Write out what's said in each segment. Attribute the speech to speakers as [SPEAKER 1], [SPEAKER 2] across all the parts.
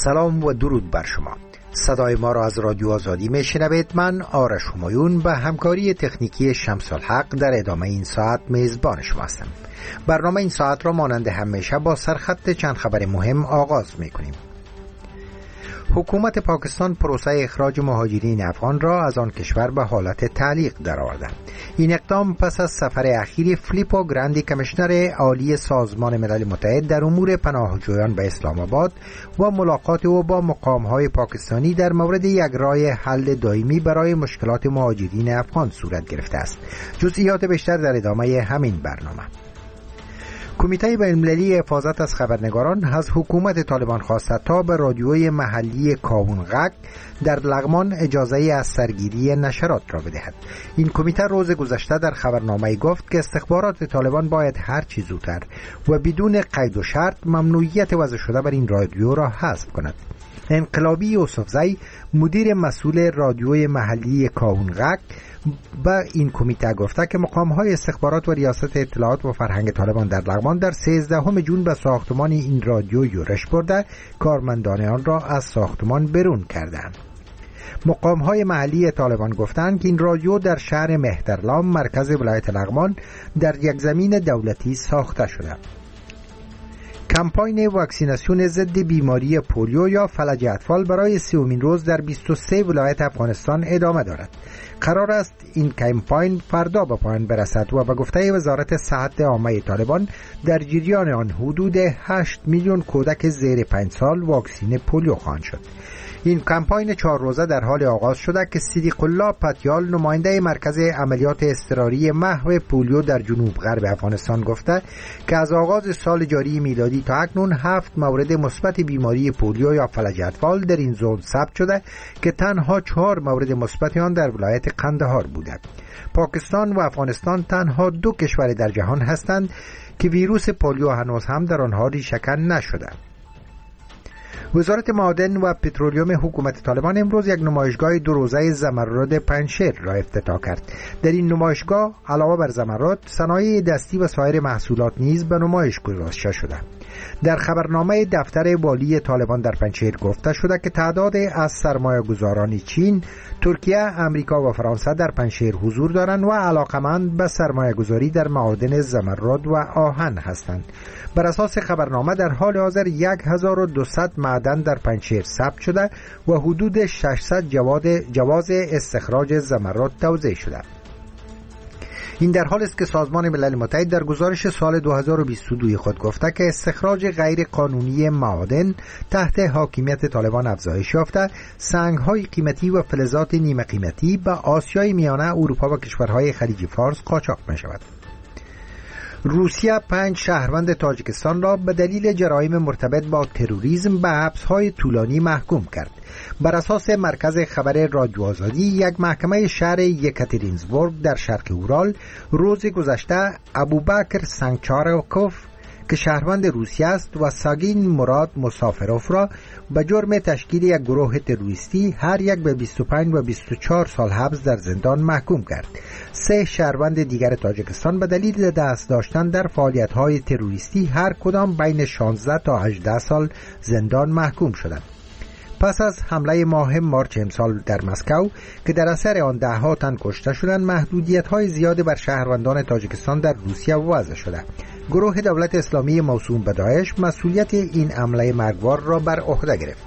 [SPEAKER 1] سلام و درود بر شما. صدای ما را از رادیو آزادی میشنوید. من آرش همایون به همکاری تکنیکی شمس الحق در ادامه این ساعت میزبان شما هستم. برنامه این ساعت را مانند همیشه با سرخط چند خبر مهم آغاز میکنیم. حکومت پاکستان پروسه اخراج مهاجرین افغان را از آن کشور به حالت تعلیق درآورده. این اقدام پس از سفر اخیر فیلیپو گراندی کمیشنر عالی سازمان ملل متحد در امور پناهجویان به اسلام آباد و ملاقات او با مقام‌های پاکستانی در مورد یک راه حل دائمی برای مشکلات مهاجرین افغان صورت گرفته است. جزئیات بیشتر در ادامه همین برنامه. کمیته بین‌المللی حفاظت از خبرنگاران از حکومت طالبان خواسته تا به رادیوی محلی کاونغک در لغمان اجازه از سرگیری نشرات را بدهد. این کمیته روز گذشته در خبرنامه گفت که استخبارات طالبان باید هر چه زودتر و بدون قید و شرط ممنوعیت وضع شده بر این رادیو را حذف کند. انقلابی یوسفزی مدیر مسئول رادیوی محلی کاونغک با این کمیته گفته که مقام‌های استخبارات و ریاست اطلاعات و فرهنگ طالبان در لغمان در 13 جون به ساختمان این رادیو یورش برده کارمندان آن را از ساختمان بیرون کردند. مقام‌های محلی طالبان گفتند که این رادیو در شهر مهترلام مرکز ولایت لغمان در یک زمین دولتی ساخته شده. کمپاین واکسیناسیون ضد بیماری پولیو یا فلج اطفال برای 30مین روز در 23 ولایت افغانستان ادامه دارد. قرار است این کمپاین فردا به پایان برسد و به گفته وزارت صحت عامه طالبان در جریان آن حدود 8 میلیون کودک زیر 5 سال واکسین پولیو خواهند شد. این کمپاین 4 روزه در حال آغاز شده که صدیق الله پتیال نماینده مرکز عملیات اضطراری محو پولیو در جنوب غرب افغانستان گفته که از آغاز سال جاری میلادی تا اکنون 7 مورد مثبت بیماری پولیو یا فلج اطفال در این زون ثبت شده که تنها 4 مورد مثبت آن در ولایت قندهار بوده. پاکستان و افغانستان تنها 2 کشور در جهان هستند که ویروس پولیو هنوز هم در آنها ریشه‌کن نشده. وزارت معادن و پترولیوم حکومت طالبان امروز یک نمایشگاه 2 روزه زمرد پنجشیر را افتتاح کرد. در این نمایشگاه علاوه بر زمرد، صنایع دستی و سایر محصولات نیز به نمایش گذاشته شده. در خبرنامه دفتر والی طالبان در پنجشیر گفته شده که تعداد از سرمایه‌گذاران چین، ترکیه، امریکا و فرانسه در پنجشیر حضور دارند و علاقمند به سرمایه‌گذاری در معادن زمرد و آهن هستند. بر اساس خبرنامه در حال حاضر 1200 معدن در پنجشیر ثبت شده و حدود 600 جواز استخراج زمرد توزیع شده. این در حالی است که سازمان ملل متحد در گزارش سال 2022 خود گفته که استخراج غیر قانونی معادن تحت حاکمیت طالبان افزایش یافته، سنگ‌های قیمتی و فلزات نیمه قیمتی به آسیای میانه، اروپا و کشورهای خلیج فارس قاچاق می‌شود. روسیه 5 شهروند تاجیکستان را به دلیل جرایم مرتبط با تروریسم به حبس‌های طولانی محکوم کرد. بر اساس مرکز خبر رادیو آزادی، یک محکمه شهر یکاترینزبورگ در شرق اورال روز گذشته ابوبکر سنگچاروکوف که شهروند روسیه است و ساگین مراد مسافروف را به جرم تشکیل یک گروه تروریستی هر یک به 25 و 24 سال حبس در زندان محکوم کرد. 3 شهروند دیگر تاجیکستان به دلیل دست داشتن در فعالیت‌های تروریستی هر کدام بین 16 تا 18 سال زندان محکوم شدند. پس از حمله ماه مارچ امسال در مسکو که در اثر آن 10 تن کشته شدند، محدودیت‌های زیادی بر شهروندان تاجیکستان در روسیه وضع شده. گروه دولت اسلامی موسوم به داعش مسئولیت این حمله مرگبار را بر عهده گرفت.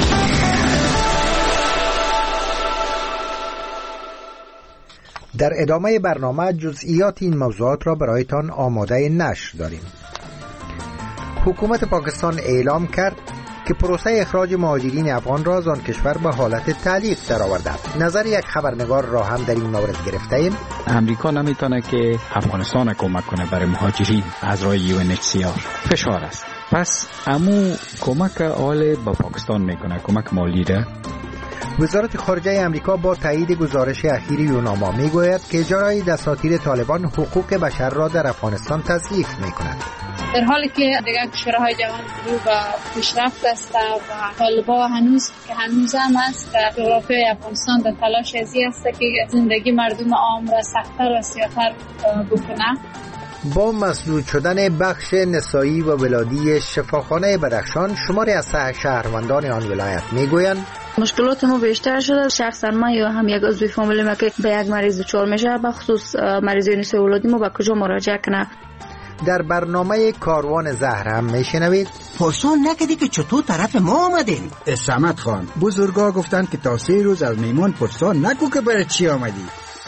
[SPEAKER 1] در ادامه برنامه جزئیات این موضوعات را برایتان آماده نشر داریم. حکومت پاکستان اعلام کرد که پروسه اخراج مهاجرین افغان را از آن کشور به حالت تعلیق درآورده. نظر یک خبرنگار را هم در این مورد گرفته ایم.
[SPEAKER 2] امریکا نمیتونه که افغانستان کمک کنه برای مهاجرین از راه UNHCR. فشار است. پس امو کمک آل با پاکستان میکنه، کمک مالی ده.
[SPEAKER 1] وزارت خارجه امریکا با تایید گزارش اخیر یوناما میگوید که اجرای دساتیر طالبان حقوق بشر را در افغانستان تضعیف میکند.
[SPEAKER 3] در حالی که دیگر کشورهای جهان رو به پیشرفت است و طالبان هنوز هم است، جغرافیای افغانستان در تلاش ازی است که زندگی مردم عام را سخت‌تر و سیاه‌تر بکنه.
[SPEAKER 1] با مسدود شدن بخش نسایی و ولادی شفاخانه بدخشان، شماری از شهروندان آن ولایت میگویند
[SPEAKER 4] مشکلات ما بیشتر شده. شخصا من یا هم یک عضو فامیل ما که به یک مریض دچار میشه، به خصوص مریضای نسایی ولادی، ما به کجا مراجعه کنه؟
[SPEAKER 1] در برنامه کاروان زهر هم میشنوید
[SPEAKER 5] پرسون نکدی که چطور طرف ما آمدین؟
[SPEAKER 6] سمت خان، بزرگا گفتن که تا 3 روز از میمون پرسون نکو که برای چی آمدی.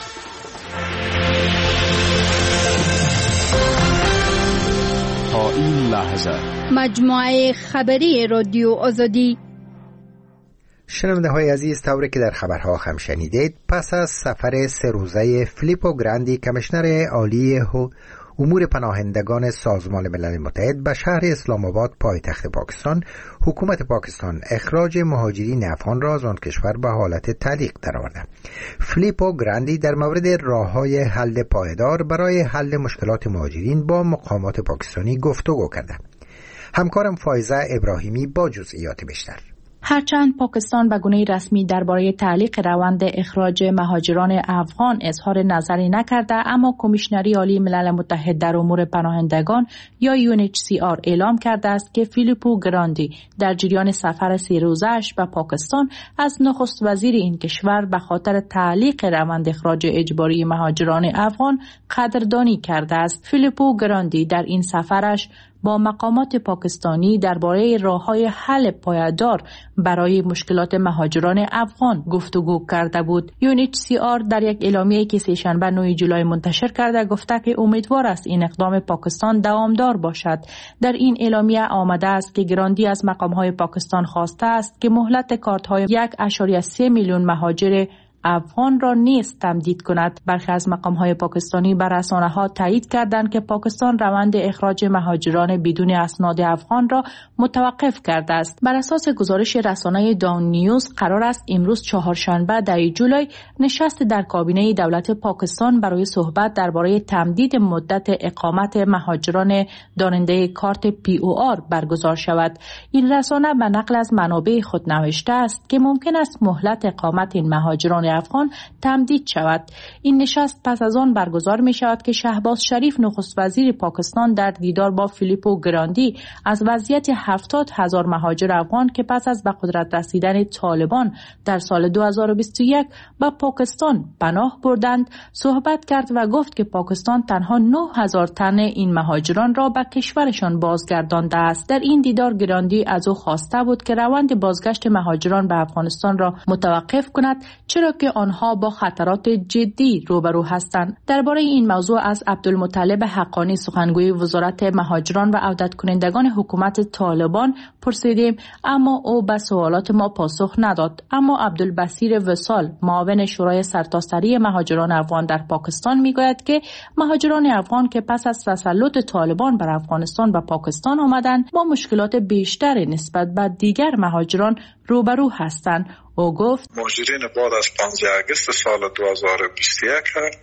[SPEAKER 7] تا این لحظه
[SPEAKER 8] مجموعه خبری رادیو آزادی.
[SPEAKER 1] شنونده های عزیز، طوری که در خبرها هم شنیدید، پس از سفر 3 روزه فیلیپو گراندی، کمیشنر عالی امور پناهندگان سازمان ملل متحد به شهر اسلام آباد پایتخت پاکستان، حکومت پاکستان اخراج مهاجرین افغان را از آن کشور به حالت تعلیق درآورد. فیلیپو گراندی در مورد راه‌های حل پایدار برای حل مشکلات مهاجرین با مقامات پاکستانی گفتگو کرد. همکارم فایزه ابراهیمی با جزئیات بیشتر.
[SPEAKER 9] هرچند پاکستان به گونه رسمی درباره تعلیق روند اخراج مهاجران افغان اظهار نظری نکرده، اما کمیشنری عالی ملل متحد در امور پناهندگان یا UNHCR اعلام کرده است که فیلیپو گراندی در جریان سفر 3 روزه‌اش به پاکستان از نخست وزیر این کشور به خاطر تعلیق روند اخراج اجباری مهاجران افغان قدردانی کرده است. فیلیپو گراندی در این سفرش با مقامات پاکستانی درباره راه‌های حل پایدار برای مشکلات مهاجران افغان گفتگو کرده بود. UNHCR در یک اعلامیه‌ای که سه‌شنبه 9 جولای منتشر کرده گفته که امیدوار است این اقدام پاکستان دوامدار باشد. در این اعلامیه آمده است که گراندی از مقام‌های پاکستان خواسته است که مهلت کارت‌های 1.3 میلیون مهاجر افغان را نیز تمدید کند. برخی از مقام‌های پاکستانی بر رسانه‌ها تایید کردند که پاکستان روند اخراج مهاجران بدون اسناد افغان را متوقف کرده است. بر اساس گزارش رسانه داون نیوز قرار است امروز چهارشنبه 10 جولای نشست در کابینه دولت پاکستان برای صحبت درباره تمدید مدت اقامت مهاجران دارنده کارت POR برگزار شود. این رسانه به نقل از منابع خود نوشته است که ممکن است مهلت اقامت این مهاجران افغان تمدید شود. این نشست پس از آن برگزار می شود که شهباز شریف نخست وزیر پاکستان در دیدار با فیلیپو گراندی از وضعیت 70,000 مهاجر افغان که پس از به قدرت رسیدن طالبان در سال 2021 به پاکستان پناه بردند صحبت کرد و گفت که پاکستان تنها 9,000 تن این مهاجران را به کشورشان بازگردانده است. در این دیدار گراندی از او خواسته بود که روند بازگشت مهاجران به افغانستان را متوقف کند، چرا که آنها با خطرات جدی روبرو هستند. درباره این موضوع از عبدالمطلب حقانی سخنگوی وزارت مهاجران و عودت کنندگان حکومت طالبان پرسیدیم، اما او به سوالات ما پاسخ نداد. اما عبدالبصیر وصال معاون شورای سرتاسری مهاجران افغان در پاکستان میگوید که مهاجران افغان که پس از تسلط طالبان بر افغانستان و پاکستان آمدند با مشکلات بیشتری نسبت به دیگر مهاجران روبرو هستند. او گفت
[SPEAKER 10] مهاجرین بعد از 15 اگست سال 2021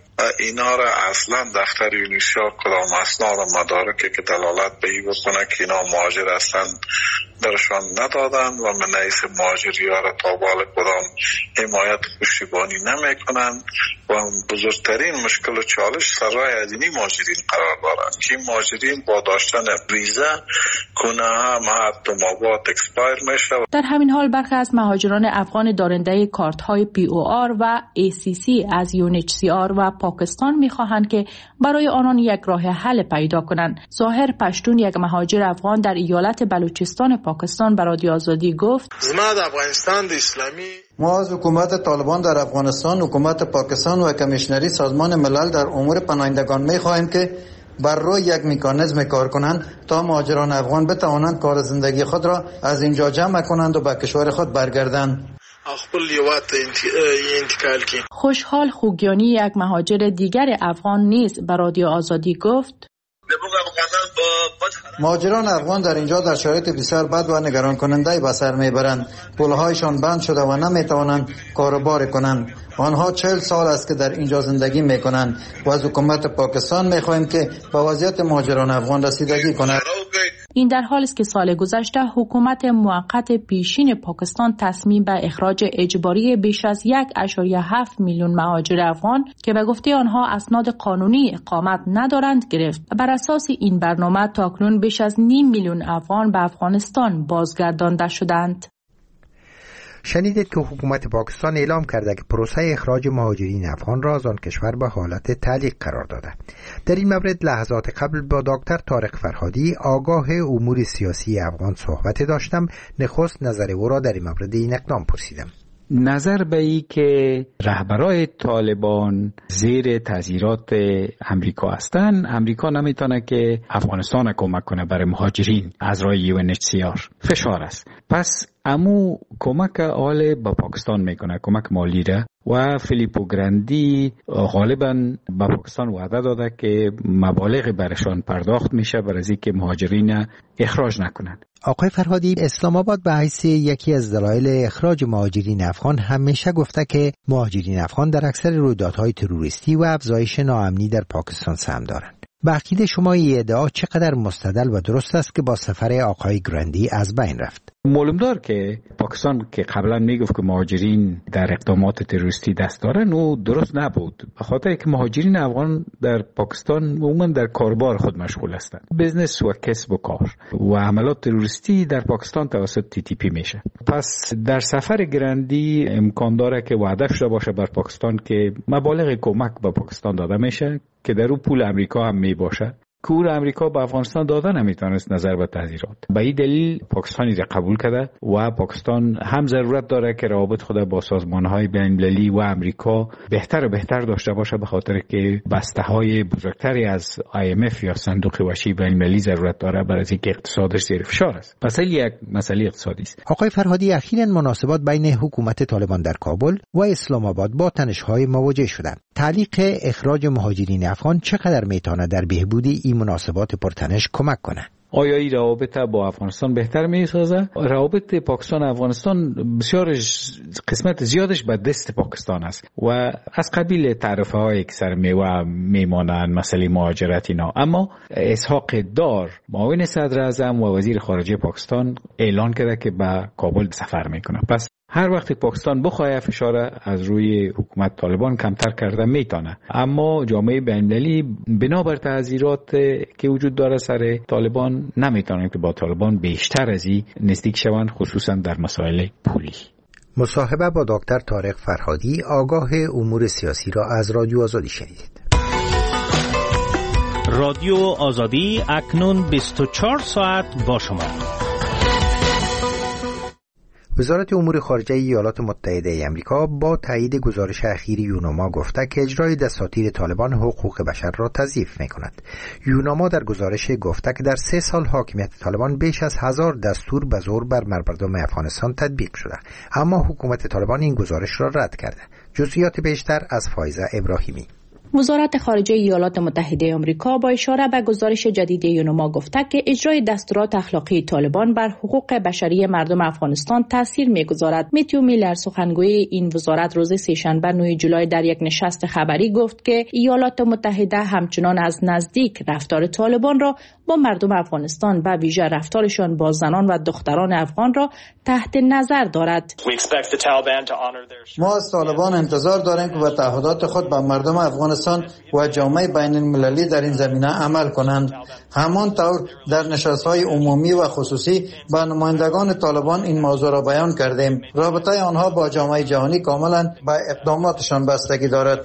[SPEAKER 10] اینا را اصلا دفتر یونیسیار کدام اسناد و مدارکی که دلالت به این بکنه که اینا مهاجر هستند درشان ندادن و منعیس مهاجری ها را تا بال کدام حمایت پشتیبانی نمی کنند و بزرگترین مشکل و چالش سرای از اینی مهاجرین قرار دارند که مهاجرین با داشتن ویزا کنه مهد مواد اکسپایر میشه.
[SPEAKER 9] در همین حال برخی از مهاجران افغان دارنده کارت های POR و ACC از UNHCR و پاکستان میخواهند که برای آنان یک راه حل پیدا کنند. ظاهر پشتون یک مهاجر افغان در ایالت بلوچستان پاکستان به رادیو آزادی گفت
[SPEAKER 11] زما د افغانستان د اسلامی
[SPEAKER 12] ما از حکومت طالبان در افغانستان، حکومت پاکستان و کمیشنری سازمان ملل در امور پناهندگان می‌خواهیم که بر روی یک مکانیزم کار کنند تا مهاجران افغان بتوانند کار زندگی خود را از اینجا جمع کنند و به کشور خود برگردند.
[SPEAKER 9] خوشحال خوگیانی یک مهاجر دیگر افغان نیز به رادیو آزادی گفت
[SPEAKER 12] مهاجران افغان در اینجا در شرایط بسیار بد و نگران کننده به سر میبرند. پولهایشان بند شده و نمیتوانند کاروبار کنند. آنها 40 سال است که در اینجا زندگی میکنند و از حکومت پاکستان میخواهیم که به وضعیت مهاجران افغان رسیدگی کند.
[SPEAKER 9] این در حالی است که سال گذشته حکومت موقت پیشین پاکستان تصمیم به اخراج اجباری بیش از 1.7 میلیون مهاجر افغان که به گفته آنها اسناد قانونی اقامت ندارند گرفت. بر اساس این برنامه تاکنون بیش از 0.5 میلیون افغان به افغانستان بازگردانده شدند.
[SPEAKER 1] شنیدید که حکومت پاکستان اعلام کرده که پروسه اخراج مهاجرین افغان را از آن کشور به حالت تعلیق قرار داده. در این مورد لحظات قبل با دکتر طارق فرهادی آگاه امور سیاسی افغان صحبت داشتم. نخست نظر او را در این مورد این اقدام پرسیدم.
[SPEAKER 2] نظر به ای که رهبرای طالبان زیر تاثیرات امریکا هستند، امریکا نمیتونه که افغانستان کمک کنه برای مهاجرین از راه UNHCR. فشار است. پس امو کمک آل با پاکستان میکنه، کمک مالی را، و فیلیپو گراندی غالبا با پاکستان وعده داده که مبالغ برشان پرداخت میشه برای اینکه مهاجرین اخراج نکنن.
[SPEAKER 1] آقای فرهادی، اسلام آباد به حیث یکی از دلایل اخراج مهاجرین افغان همیشه گفته که مهاجرین افغان در اکثر رویدادهای تروریستی و افزایش ناامنی در پاکستان سهم دارند. به عقیده شما این ادعا چقدر مستدل و درست است که با سفر آقای گراندی از بین رفت؟
[SPEAKER 2] معلوم دار که پاکستان که قبلا میگفت که مهاجرین در اقدامات تروریستی دست دارن و درست نبود، به خاطر که مهاجرین افغان در پاکستان عموما در کاربار خود مشغول هستند، بزنس و کسب و کار، و حملات تروریستی در پاکستان توسط TTP میشه. پس در سفر گراندی امکان داره که وعده شده باشه بر پاکستان که مبالغ کمک به پاکستان داده میشه که در اون پول امریکا هم می باشه. کور امریکا به افغانستان داده نمیتونست نظر به تحذیرات. به این دلیل پاکستانی را قبول کرده و پاکستان هم ضرورت داره که روابط خود با سازمانهای بین‌المللی و امریکا بهتر و بهتر داشته باشه، به خاطر که بسته‌های بزرگتری از IMF یا صندوق وسیع بین‌المللی ضرورت داره برای اینکه اقتصادش زیر فشار است. پس یک مسئله اقتصادی است.
[SPEAKER 1] آقای فرهادی، اخیراً مناسبات بین حکومت طالبان در کابل و اسلام آباد با تنش‌های مواجه شدند. تعلیق اخراج مهاجرین افغان چقدر میتونه در بهبود این مناسبات پرتنش کمک کنه؟
[SPEAKER 2] آیا این روابط با افغانستان بهتر میسازه؟ روابط پاکستان افغانستان بسیار قسمت زیادش به دست پاکستان است و از قبیل تعرفه های که سر میوه میمانند، مسئله مهاجرت اینا. اما اسحاق دار معاون صدر اعظم و وزیر خارجه پاکستان اعلان کرده که به کابل سفر میکنه. پس هر وقت پاکستان بخواه فشار از روی حکومت طالبان کمتر کرده میتونه، اما جامعه بین‌المللی بنابر تحذیرات که وجود داره سر طالبان نمیتونه که با طالبان بیشتر از این نزدیک شوند، خصوصا در مسائل پولی.
[SPEAKER 1] مصاحبه با دکتر طارق فرهادی آگاه امور سیاسی را از رادیو آزادی شنیدید.
[SPEAKER 13] رادیو آزادی اکنون 24 ساعت با شما.
[SPEAKER 1] وزارت امور خارجه ایالات متحده آمریکا با تایید گزارش اخیر یوناما گفته که اجرای دساتیر طالبان حقوق بشر را تضعیف می‌کند. یوناما در گزارش گفته که در 3 سال حاکمیت طالبان بیش از 1000 دستور به زور بر مردم افغانستان تطبیق شده، اما حکومت طالبان این گزارش را رد کرده. جزئیات بیشتر از فایزه ابراهیمی.
[SPEAKER 9] وزارت خارجه ایالات متحده آمریکا با اشاره به گزارش جدید یوناما گفته که اجرای دستورات اخلاقی طالبان بر حقوق بشری مردم افغانستان تاثیر می‌گذارد. میتیو میلر سخنگوی این وزارت روز سه‌شنبه 9 جولای در یک نشست خبری گفت که ایالات متحده همچنان از نزدیک رفتار طالبان را با مردم افغانستان و ویژه رفتارشان با زنان و دختران افغان را تحت نظر دارد.
[SPEAKER 12] ما از طالبان انتظار داریم که به تعهدات خود به مردم افغانستان و جامعه بین المللی در این زمینه عمل کنند. همانطور در نشست‌های عمومی و خصوصی با نمایندگان طالبان این موضوع را بیان کردیم. رابطه آنها با جامعه جهانی کاملا به اقداماتشان بستگی دارد.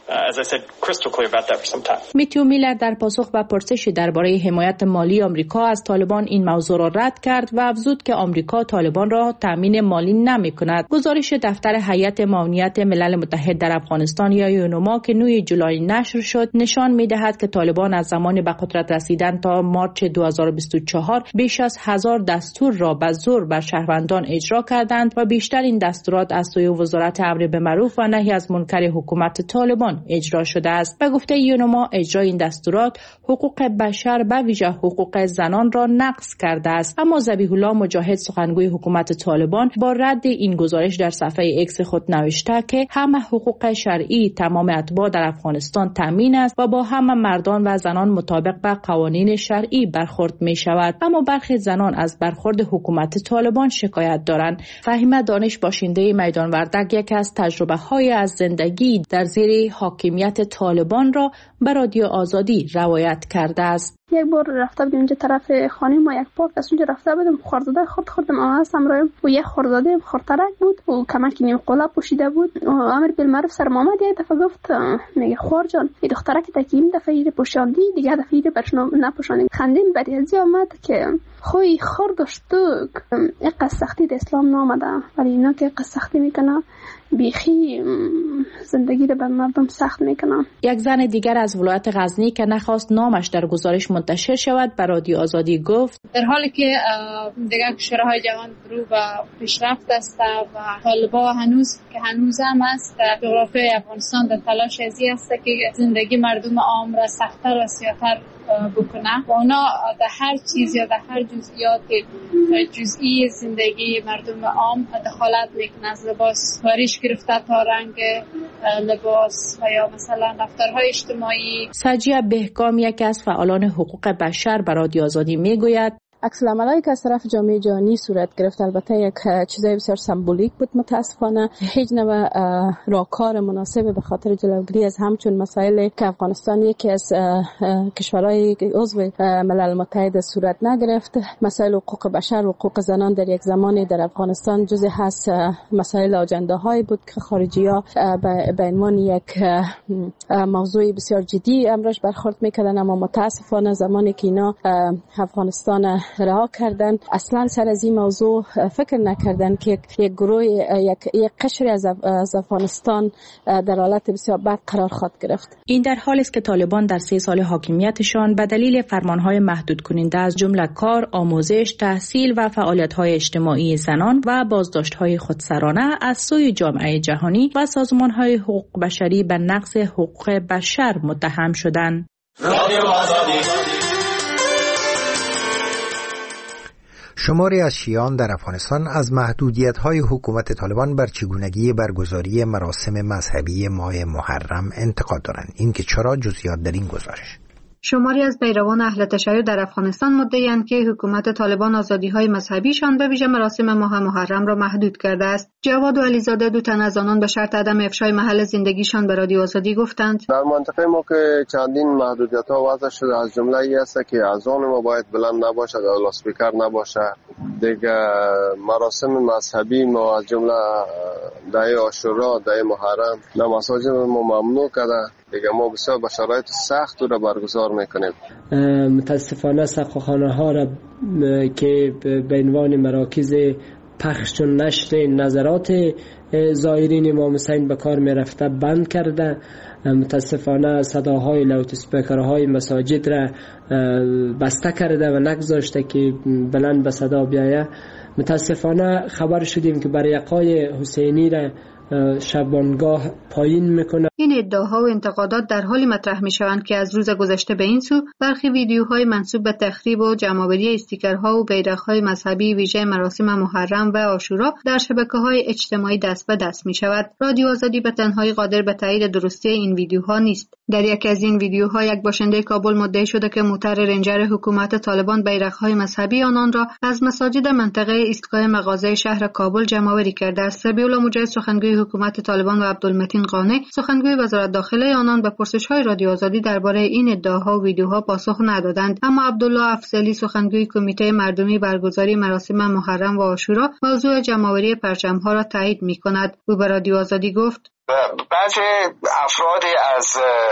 [SPEAKER 9] میتیو میلر در پاسخ به پرسشی درباره حمایت مالی آمریکا از طالبان این موضوع را رد کرد و افزود که آمریکا طالبان را تامین مالی نمی‌کند. گزارش دفتر هیئت معاونت ملل متحد در افغانستان یا یوناما که 9 جولای نشر شد نشان می‌دهد که طالبان از زمان به قدرت رسیدن تا مارچ 2024 بیش از 1000 دستور را به زور بر شهروندان اجرا کردند و بیشتر این دستورات از سوی وزارت امر به معروف و نهی از منکر حکومت طالبان اجرا شده است. به گفته یوناما اجرای این دستورات حقوق بشر به ویژه حقوق زنان را نقض کرده است. اما ذبیح الله مجاهد سخنگوی حکومت طالبان با رد این گزارش در صفحه ایکس خود نوشته که همه حقوق شرعی تمام اتباع در افغانستان تامین است و با همه مردان و زنان مطابق با قوانین شرعی برخورد می شود. اما برخی زنان از برخورد حکومت طالبان شکایت دارند. فهیمه دانش باشنده میدان وردک یکی از تجربه های از زندگی در زیر حاکمیت طالبان را به رادیو آزادی روایت کرده است.
[SPEAKER 14] یک بار رفته بودیم اینجا طرف خانه ما، یک پارک از اونجا رفته بودیم، خورزاده خوردم هستم رایم و یک خورزاده خورترک بود و کمک نیم قلاب پوشیده بود. امر بالمعروف سر محمد یک دفعه گفت میگه خور جان این دخترک تکیم دفعه ایره پوشاندی دیگه دفعه ایره برش نپوشاندی. خندیم بدی از آمد که خوی خور داشتو یک سختی در اسلام نامده، ولی اینا که سختی میکنه بیخی زندگی رو بر مردم سخت میکنن.
[SPEAKER 9] یک زن دیگر از ولایت غزنی که نخواست نامش در گزارش منتشر شود به رادیو آزادی گفت
[SPEAKER 3] در حالی که دیگر کشورهای جهان رو به پیشرفت است و طالبان هنوز هم است در جغرافیای افغانستان در تلاش ازی است که زندگی مردم عام را سخت‌تر و سیاه‌تر بکنه و اونا در هر چیز یا در هر جزئیات جزئی زندگی مردم عام دخالت میکنه، از لباس واریش گرفته تا رنگ لباس و یا مثلا رفتارهای اجتماعی.
[SPEAKER 9] سجیه بهگام یکی از فعالان حقوق بشر به رادیو آزادی میگوید
[SPEAKER 15] عکس العملایی که از طرف جامعه جهانی صورت گرفت البته یک چیزای بسیار سمبولیک بود. متاسفانه هیچ نوع راهکار مناسب به خاطر جلوگیری از همچون مسائل که افغانستان یکی از کشورهای عضو ملل متحد صورت نگرفت. مسائل حقوق بشر و حقوق زنان در یک زمانی در افغانستان جزء هست مسائل آجنده‌هایی بود که خارجی‌ها به عنوان یک موضوع بسیار جدی امرش برخورد می‌کردند، اما متاسفانه زمانی که اینا افغانستان رها کردن اصلا سر از این موضوع فکر نکردن که یک گروه یک قشری از افغانستان در حالت بسیار بد قرار خواهد گرفت.
[SPEAKER 9] این در حالی است که طالبان در 3 سال حاکمیتشان به دلیل فرمانهای محدود کننده از جمله کار، آموزش، تحصیل و فعالیت‌های اجتماعی زنان و بازداشت‌های خودسرانه از سوی جامعه جهانی و سازمان‌های حقوق بشری به نقض حقوق بشر متهم شدند.
[SPEAKER 1] شماری از شیعیان در افغانستان از محدودیت‌های حکومت طالبان بر چگونگی برگزاری مراسم مذهبی ماه محرم انتقاد دارند. این که چرا جزئیات در این گزارش.
[SPEAKER 16] شماری از پیروان اهل تشیع در افغانستان مدعی‌اند که حکومت طالبان آزادی‌های مذهبیشان به ویژه مراسم ماه محرم را محدود کرده است. جواد و علیزاده دو تن از آنان به شرط عدم افشای محل زندگیشان به رادیو آزادی گفتند
[SPEAKER 17] در منطقه ما که چندین محدودیت‌ها وضع شده، از جمله ای است که اذان ما باید بلند نباشد، لاسپیکر نباشه. دیگه مراسم مذهبی ما از جمله دعای عاشورا، دعای محرم در مساجد ما ممنوع کرده. دیگه ما بسیار با شرایط سخت رو برگزار میکنیم.
[SPEAKER 18] متاسفانه سقاخانه ها را که به عنوان مراکز پخش و نشر نظرات زائرین امام حسین به کار میرفته بند کرده. متاسفانه صداهای لاوت اسپیکرهای مساجد را بسته کرده و نگذاشته که بلند به صدا بیایه. متاسفانه خبر شدیم که بریقای حسینی را شبانگاه پایین میکنه.
[SPEAKER 16] این ادعاها و انتقادات در حالی مطرح میشوند که از روز گذشته به این سو برخی ویدیوهای منسوب به تخریب و جمع‌آوری استیکرها و بیرق‌های مذهبی ویژه مراسم محرم و عاشورا در شبکه‌های اجتماعی دست به دست میشود. رادیو آزادی به تنهایی قادر به تایید درستی این ویدیوها نیست. در یکی از این ویدیوها یک باشنده کابل مدعی شده که موتر رنجر حکومت طالبان بیرق‌های مذهبی آنان را از مساجد منطقه ایستگاه مغازه شهر کابل جمع‌آوری کرده است. سبی‌الله مجاهد سخنگوی حکومت طالبان و عبدالمتین قانع سخنگوی وزارت داخله آنان به پرسش‌های رادیو آزادی درباره این ادعاها و ویدیوها پاسخ ندادند. اما عبدالله افضلی سخنگوی کمیته مردمی برگزاری مراسم محرم و عاشورا موضوع جمع‌آوری پرچم‌ها را تایید می‌کند. او به رادیو آزادی گفت
[SPEAKER 19] بعضی افرادی از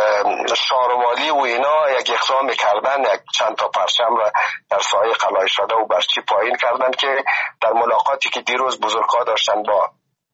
[SPEAKER 19] شاروالی و اینا یک اقدام کردن، یک چند تا پرچم را در سایه قلعه شده و برچی پایین کردن که در ملاقاتی که دیروز بزرگ‌ها داشتن با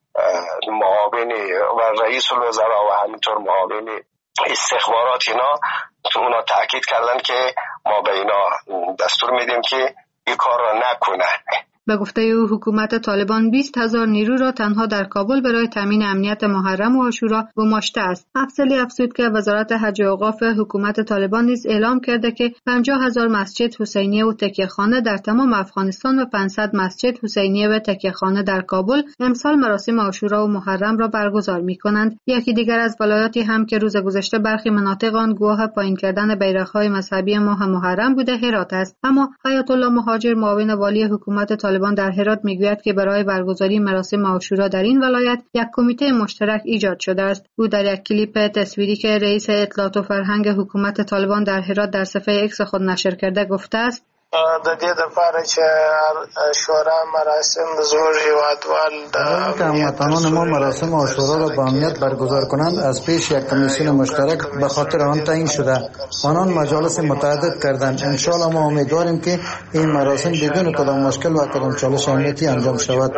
[SPEAKER 19] معاون و رئیس الوزراء و همینطور معاون استخبارات اونا تاکید کردن که ما به اینا دستور میدیم که این کار را نکنه.
[SPEAKER 16] به گفته او حکومت طالبان 20,000 نیرو را تنها در کابل برای تامین امنیت محرم و عاشورا گماشته است. افضلی افزود که وزارت حج و اوقاف حکومت طالبان نیز اعلام کرده که 50,000 مسجد حسینیه و تکیه‌خانه در تمام افغانستان و 500 مسجد حسینیه و تکیه‌خانه در کابل امسال مراسم عاشورا و محرم را برگزار می‌کنند. یکی دیگر از ولایاتی هم که روز گذشته برخی مناطق آن گواه پایین کردن بیرق‌های مذهبی ماه محرم بوده هرات است. اما آیت الله مهاجر معاون والی حکومت طالبان در هرات میگوید که برای برگزاری مراسم عاشورا در این ولایت یک کمیته مشترک ایجاد شده است. او در یک کلیپ تصویری که رئیس اطلاعات و فرهنگ حکومت طالبان در هرات در صفحه ایکس خود نشر کرده گفته است
[SPEAKER 11] د دې لپاره چې شورا مراسم زور هیوادوال
[SPEAKER 12] که هموطنان ما مراسم عاشورا را با امنیت برگزار کنند از پیش یک کمیسیون مشترک به خاطر آن تعیین شده. آنان مجالس متعدد کردند. ان شاء الله ما امیدواریم که این مراسم بدون کدام مشکل و کدام چالش امنیتی انجام شود.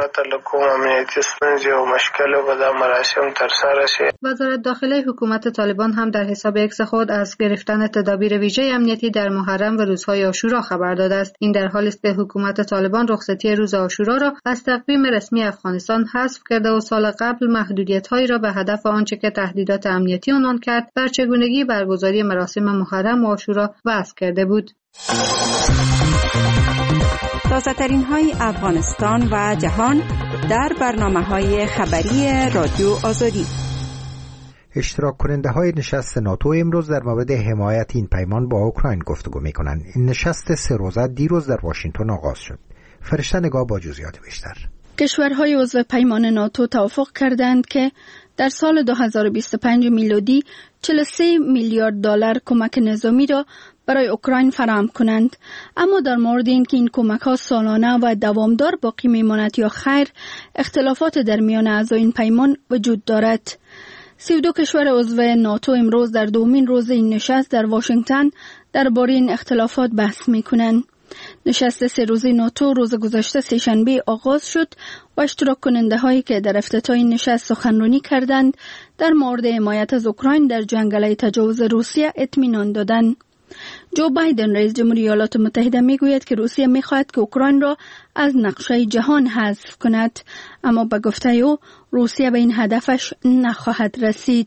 [SPEAKER 16] وزارت داخله حکومت طالبان هم در حساب ایکس خود از گرفتن تدابیر ویژه امنیتی در محرم و روزهای عاشورا خبر داده است. این در حالی است که حکومت طالبان رخصتی روز عاشورا را از تقویم رسمی افغانستان حذف کرده و سال قبل محدودیت‌هایی را به هدف آنچه که تهدیدات امنیتی عنوان کرد بر چگونگی برگزاری مراسم محرم و عاشورا وضع کرده بود.
[SPEAKER 20] تازه‌ترین های افغانستان و جهان در برنامه‌های خبری رادیو آزادی.
[SPEAKER 1] اشتراک کننده های نشست ناتو امروز در مورد حمایت این پیمان با اوکراین گفتگو می کنند. این نشست 3 روزه دیروز در واشنگتن آغاز شد. فرشته نگاه با جزئیات بیشتر.
[SPEAKER 8] کشورهای عضو پیمان ناتو توافق کردند که در سال 2025 میلادی 43 میلیارد دلار کمک نظامی را برای اوکراین فراهم کنند. اما در مورد اینکه این کمک‌ها سالانه و دوامدار باقی میماند یا خیر، اختلافات در میان اعضای این پیمان وجود دارد. 32 کشور عضو ناتو امروز در دومین روز این نشست در واشنگتن درباره این اختلافات بحث می‌کنند. نشست 3 روزه ناتو روز گذشته سه‌شنبه آغاز شد و اشتراک کننده هایی که در افتتاح این نشست سخنرانی کردند در مورد حمایت از اوکراین در جنگ علیه تجاوز روسیه اطمینان دادند. جو بایدن رئیس جمهوری ایالات متحده میگوید که روسیه میخواهد که اوکراین را از نقشه جهان حذف کند، اما به گفته او روسیه به این هدفش نخواهد رسید.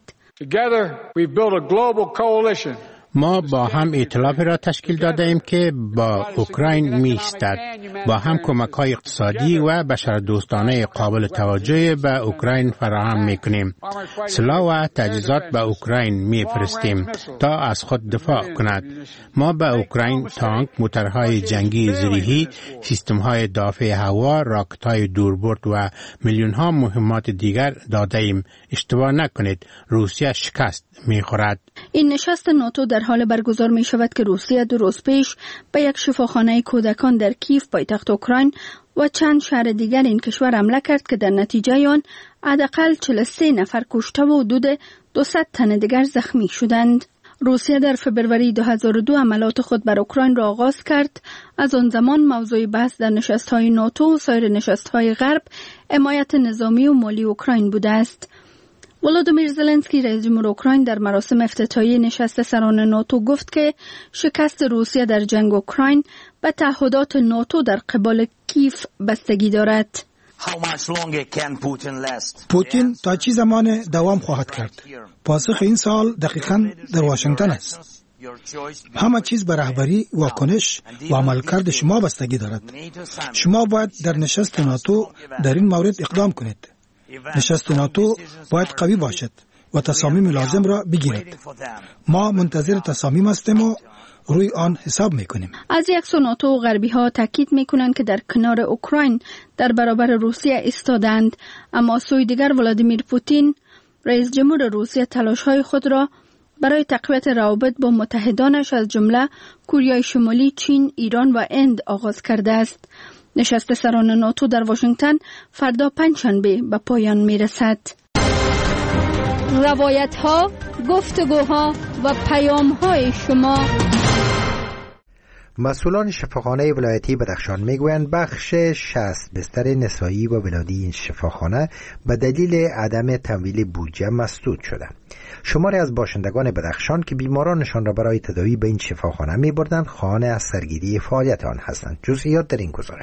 [SPEAKER 21] ما با هم ائتلافی را تشکیل داده ایم که با اوکراین می ایستد. با هم کمک‌های اقتصادی و بشردوستانه قابل توجه به اوکراین فراهم می کنیم. سلاح و تجهیزات به اوکراین می فرستیم تا از خود دفاع کند. ما به اوکراین تانک، موتورهای جنگی زرهی، سیستم‌های دافع هوا، راکت‌های دوربرد و میلیون‌ها مهمات دیگر داده ایم. اشتباه نکنید، روسیه شکست می خورد.
[SPEAKER 8] این نشست ناتو در حال برگزار می شود که روسیه 2 روز پیش به یک شفاخانه کودکان در کیف پایتخت اوکراین و چند شهر دیگر این کشور حمله کرد که در نتیجه آن حداقل 43 نفر کشته و حدود 200 تن دیگر زخمی شدند. روسیه در فبروری 2002 حملات خود بر اوکراین را آغاز کرد. از آن زمان موضوع بحث در نشست‌های ناتو و سایر نشست‌های غرب حمایت نظامی و مالی اوکراین بوده است. ولادیمیر زلنسکی رئیس جمهور اوکراین در مراسم افتتاحیه نشست سران ناتو گفت که شکست روسیه در جنگ اوکراین به تعهدات ناتو در قبال کیف بستگی دارد.
[SPEAKER 6] پوتین تا چه زمان دوام خواهد کرد؟ پاسخ این سوال دقیقاً در واشنگتن است. همه چیز به رهبری، واکنش و عملکرد شما بستگی دارد. شما باید در نشست ناتو در این مورد اقدام کنید. نشست ناتو باید قوی باشد و تصامیم لازم را بگیرد. ما منتظر تصامیم هستیم و روی آن حساب میکنیم.
[SPEAKER 8] از یک سو ناتو و غربی ها تاکید میکنند که در کنار اوکراین در برابر روسیه ایستادند، اما سوی دیگر ولادیمیر پوتین رئیس جمهور روسیه تلاش های خود را برای تقویت روابط با متحدانش از جمله کره شمالی، چین، ایران و هند آغاز کرده است. نشست سران ناتو در واشنگتن فردا پنجشنبه به پایان میرسد. روایت ها، گفتگوها و پیام های شما.
[SPEAKER 1] مسئولان شفاخانه ولایتی بدخشان میگویند بخش 60 بستر نسایی و ولادی این شفاخانه به دلیل عدم تمویل بودجه مسدود شده. شماری از باشندگان بدخشان که بیمارانشان را برای تداوی به این شفاخانه میبردند خانه از سرگیری فعالیت آن هستند. جزئیات در این گزارش.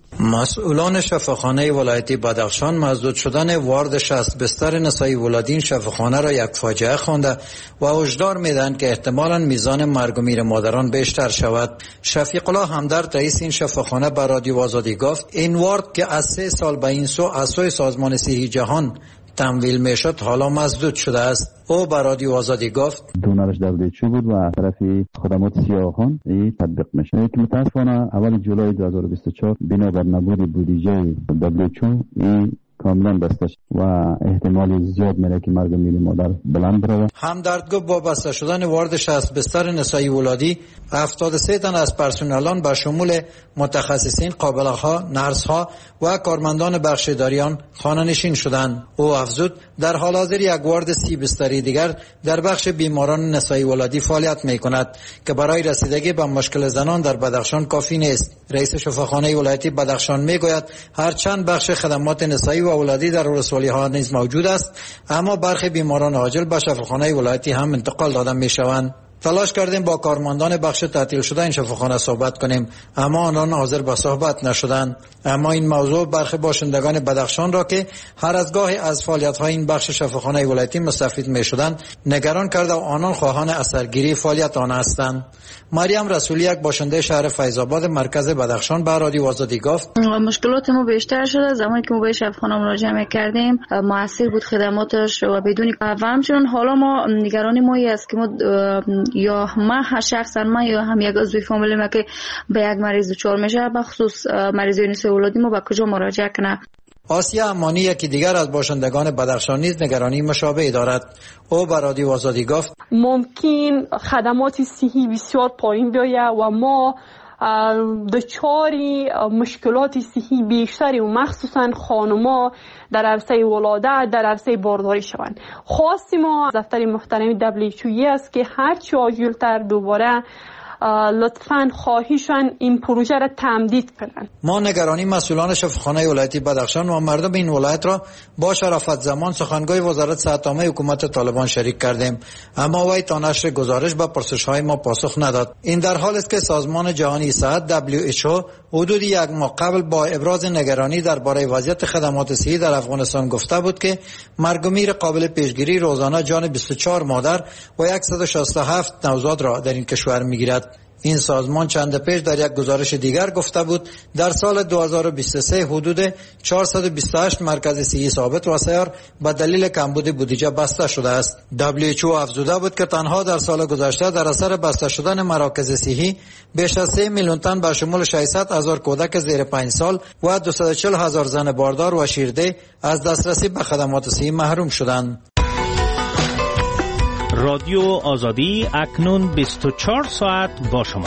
[SPEAKER 12] مسئولان شفاخانه ولایتی بدخشان مسدود شدن وارد 60 بستر نسایی ولادی این شفاخانه را یک فاجعه خوانده و هشدار میدهند که احتمالاً میزان مرگ و میر مادران بیشتر شود. شفیق الله همدرد رئیس این شفاخانه به رادیو آزادی گفت این وارد که از 3 سال به این سو از سوی سازمان صحی جهان تمویل میشد حالا مسدود شده است. او به رادیو آزادی گفت
[SPEAKER 4] دونرش WHO بود و طرف خدمات سیاحان این تطبیق میشه که متاسفانه اول جولای 2024 بنابر نبود بودجه WHO این کاملا بسته و احتمال زیاد میره که مرگ میر مادر بلند بره.
[SPEAKER 12] همدرد گفت با بسته شدن وارد 60 بستر نسایی ولادی 73 تن از پرسنلان به شمول متخصصین، قابله‌ها، نرس‌ها و کارمندان بخشداریان خانه نشین شدند. او افزود در حال حاضر یک وارد 30 بستری دیگر در بخش بیماران نسایی ولادی فعالیت میکند که برای رسیدگی به مشکل زنان در بدخشان کافی نیست. رئیس شفاخانه ولایتی بدخشان میگوید هرچند بخش خدمات نسایی و ولادی در ولسوالی‌ها نیز موجود است، اما برخی بیماران عاجل به شفاخانه ولایتی هم انتقال داده میشوند. تلاش کردیم با کارمندان بخش تعطیل شده این شفاخانه صحبت کنیم، اما آنان حاضر به صحبت نشدند. اما این موضوع برخی باشندگان بدخشان را که هر از گاهی از فعالیت‌های این بخش شفاخانه ولایتی مستفید می‌شدند نگران کرده و آنان خواهان اثرگیری فعالیت آن هستند. مریم رسولی یک باشنده شهر فیض‌آباد مرکز بدخشان به رادیو آزادی گفت
[SPEAKER 22] مشکلات ما بیشتر شده زمانی که ما به شفاخانه مراجعه می‌کردیم، موثر بود خدماتش و بدون و همچنین حالا ما نگرانی ما است که ما یا من شخصا من یا هم یک عضو فامیل ما که به یک مریض دچار میشه به خصوص مریضی نسایی ولادی ما به کجا مراجعه کنه.
[SPEAKER 12] آسیا امانی یکی دیگر از باشندگان بدخشان نیز نگرانی مشابهی دارد. او به رادیو آزادی گفت
[SPEAKER 23] ممکن خدمات صحی بسیار پایین بیاید و ما دچاری مشکلات صحی بیشتری و مخصوصا خانما در عرصه ولادت در عرصه بارداری شوند. خواست ما از دفتر محترم WHO است که هرچی عاجل‌تر دوباره لطفاً خواهیشان این پروژه را تمدید کنند.
[SPEAKER 12] ما نگرانی مسئولان شفاخانه ولایتی بدخشان و مردم این ولایت را با شرافت زمان سخنگوی وزارت صحت عامه حکومت طالبان شریک کردیم، اما وی تا نشر گزارش به پرسش‌های ما پاسخ نداد. این در حالی است که سازمان جهانی صحت WHO حدود یک ماه قبل با ابراز نگرانی درباره وضعیت خدمات صحی در افغانستان گفته بود که مرگ و میر قابل پیشگیری روزانه جان 24 مادر و 167 نوزاد را در این کشور می‌گیرد. این سازمان چند پیش در یک گزارش دیگر گفته بود در سال 2023 حدود 428 مرکز صحی ثابت و سیار به دلیل کمبود بودجه بسته شده است. WHO افزوده بود که تنها در سال گذشته در اثر بسته شدن مراکز صحی بیش از 3 میلیون تن به شمول 600,000 کودک زیر 5 سال و 240,000 زن باردار و شیرده از دسترسی به خدمات صحی محروم شدند.
[SPEAKER 13] رادیو آزادی اکنون 24 ساعت با شما.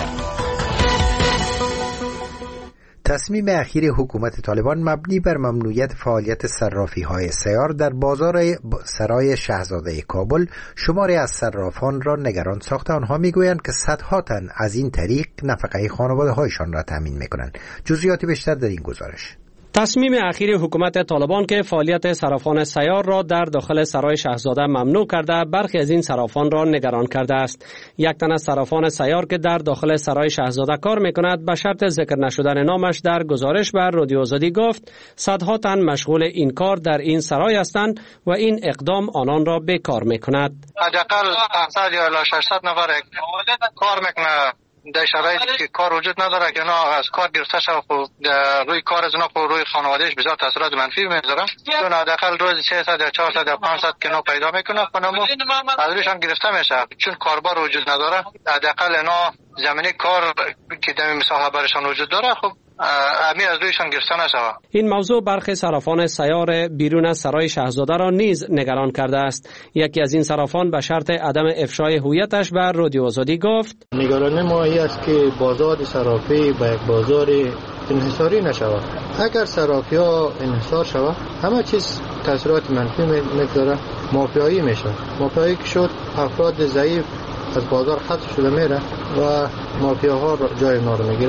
[SPEAKER 1] تصمیم اخیر حکومت طالبان مبنی بر ممنوعیت فعالیت صرافی‌های سیار در بازار سرای شاهزاده کابل شماری از صرافان را نگران ساخته. آنها میگویند که صدها تن از این طریق نفقه خانواده‌هایشان را تامین می‌کنند. جزئیات بیشتر در این گزارش.
[SPEAKER 24] تصمیم اخیر حکومت طالبان که فعالیت صرافان سیار را در داخل سرای شاهزاده ممنوع کرده برخی از این صرافان را نگران کرده است. یک تن از صرافان سیار که در داخل سرای شاهزاده کار می‌کند به شرط ذکر نشدن نامش در گزارش بر رادیو آزادی گفت صدها تن مشغول این کار در این سرای هستند و این اقدام آنان را بیکار می‌کند.
[SPEAKER 25] حداقل 700 یا 600 نفر کار می‌کنه در شرایطی که کار وجود نداره که اینا از کار گرفته شد خب روی کار از اینا خب روی خانوادهش بسیار تاثیرات منفی میذاره. چون حداقل روز 600 یا 400 یا 500 که اینا پیدا میکنه خانمو از رویشان گرفته میشه چون کاربار وجود نداره. حداقل اینا زمینه کار که در مساحه برشان وجود داره خب امی از رویشان گرفته نشود.
[SPEAKER 24] این موضوع برخی صرافان سیار بیرون از سرای شاهزاده را نیز نگران کرده است. یکی از این صرافان به شرط عدم افشای هویتش بر رادیو آزادی گفت
[SPEAKER 26] نگرانی ما این است که بازار صرافی به یک بازار انحصاری نشود. اگر صرافی ها انحصار شود همه چیز تاثیرات منفی میگذاره. مافیایی میشه. مافیایی که شد افراد ضعیف از بازار خط شده میره و مافیاها جای اونا رو میگیره.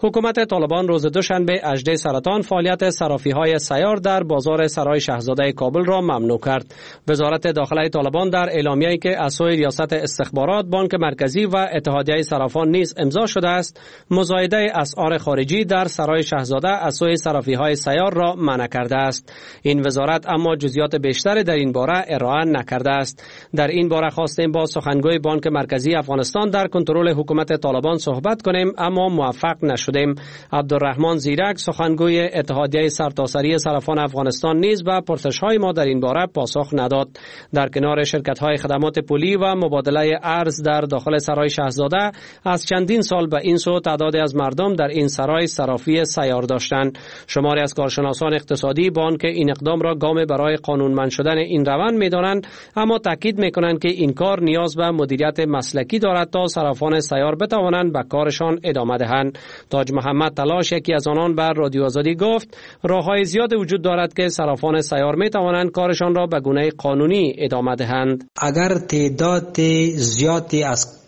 [SPEAKER 24] حکومت طالبان روز دوشنبه اژده سرطان فعالیت صرافی‌های سیار در بازار سرای شاهزاده کابل را ممنوع کرد. وزارت داخله طالبان در اعلامیه‌ای که از سوی ریاست استخبارات، بانک مرکزی و اتحادیه صرافان نیز امضا شده است، مزایده اسعار خارجی در سرای شاهزاده از سوی صرافی‌های سیار را منع کرده است. این وزارت اما جزئیات بیشتری در این باره ارائه نکرده است. در این باره خواستیم با سخنگوی بانک مرکزی افغانستان در کنترل حکومت طالبان صحبت کنیم، اما موفق نشدیم. عبدالرحمن زیرک، سخنگوی اتحادیه سرتاسری صرافان افغانستان، نیز به پرسش‌های ما در این باره پاسخ نداد. در کنار شرکت‌های خدمات پولی و مبادله ارز در داخل سرای شاهزاده، از چندین سال به این سو تعدادی از مردم در این سرای صرافی سیار داشتند. شماری از کارشناسان اقتصادی بانک این اقدام را گام برای قانونمند شدن این روند می‌دانند، اما تاکید می‌کنند که این کار نیاز به مدیریت مسلکی دارد تا صرافان سیار بتوانند به کارشان ادامه دهند. تاج محمد تلاش، یکی از آنان، بر رادیو آزادی گفت راه‌های زیاد وجود دارد که صرافان سیار می‌توانند کارشان را به گونه قانونی ادامه دهند.
[SPEAKER 2] اگر تعداد زیادی از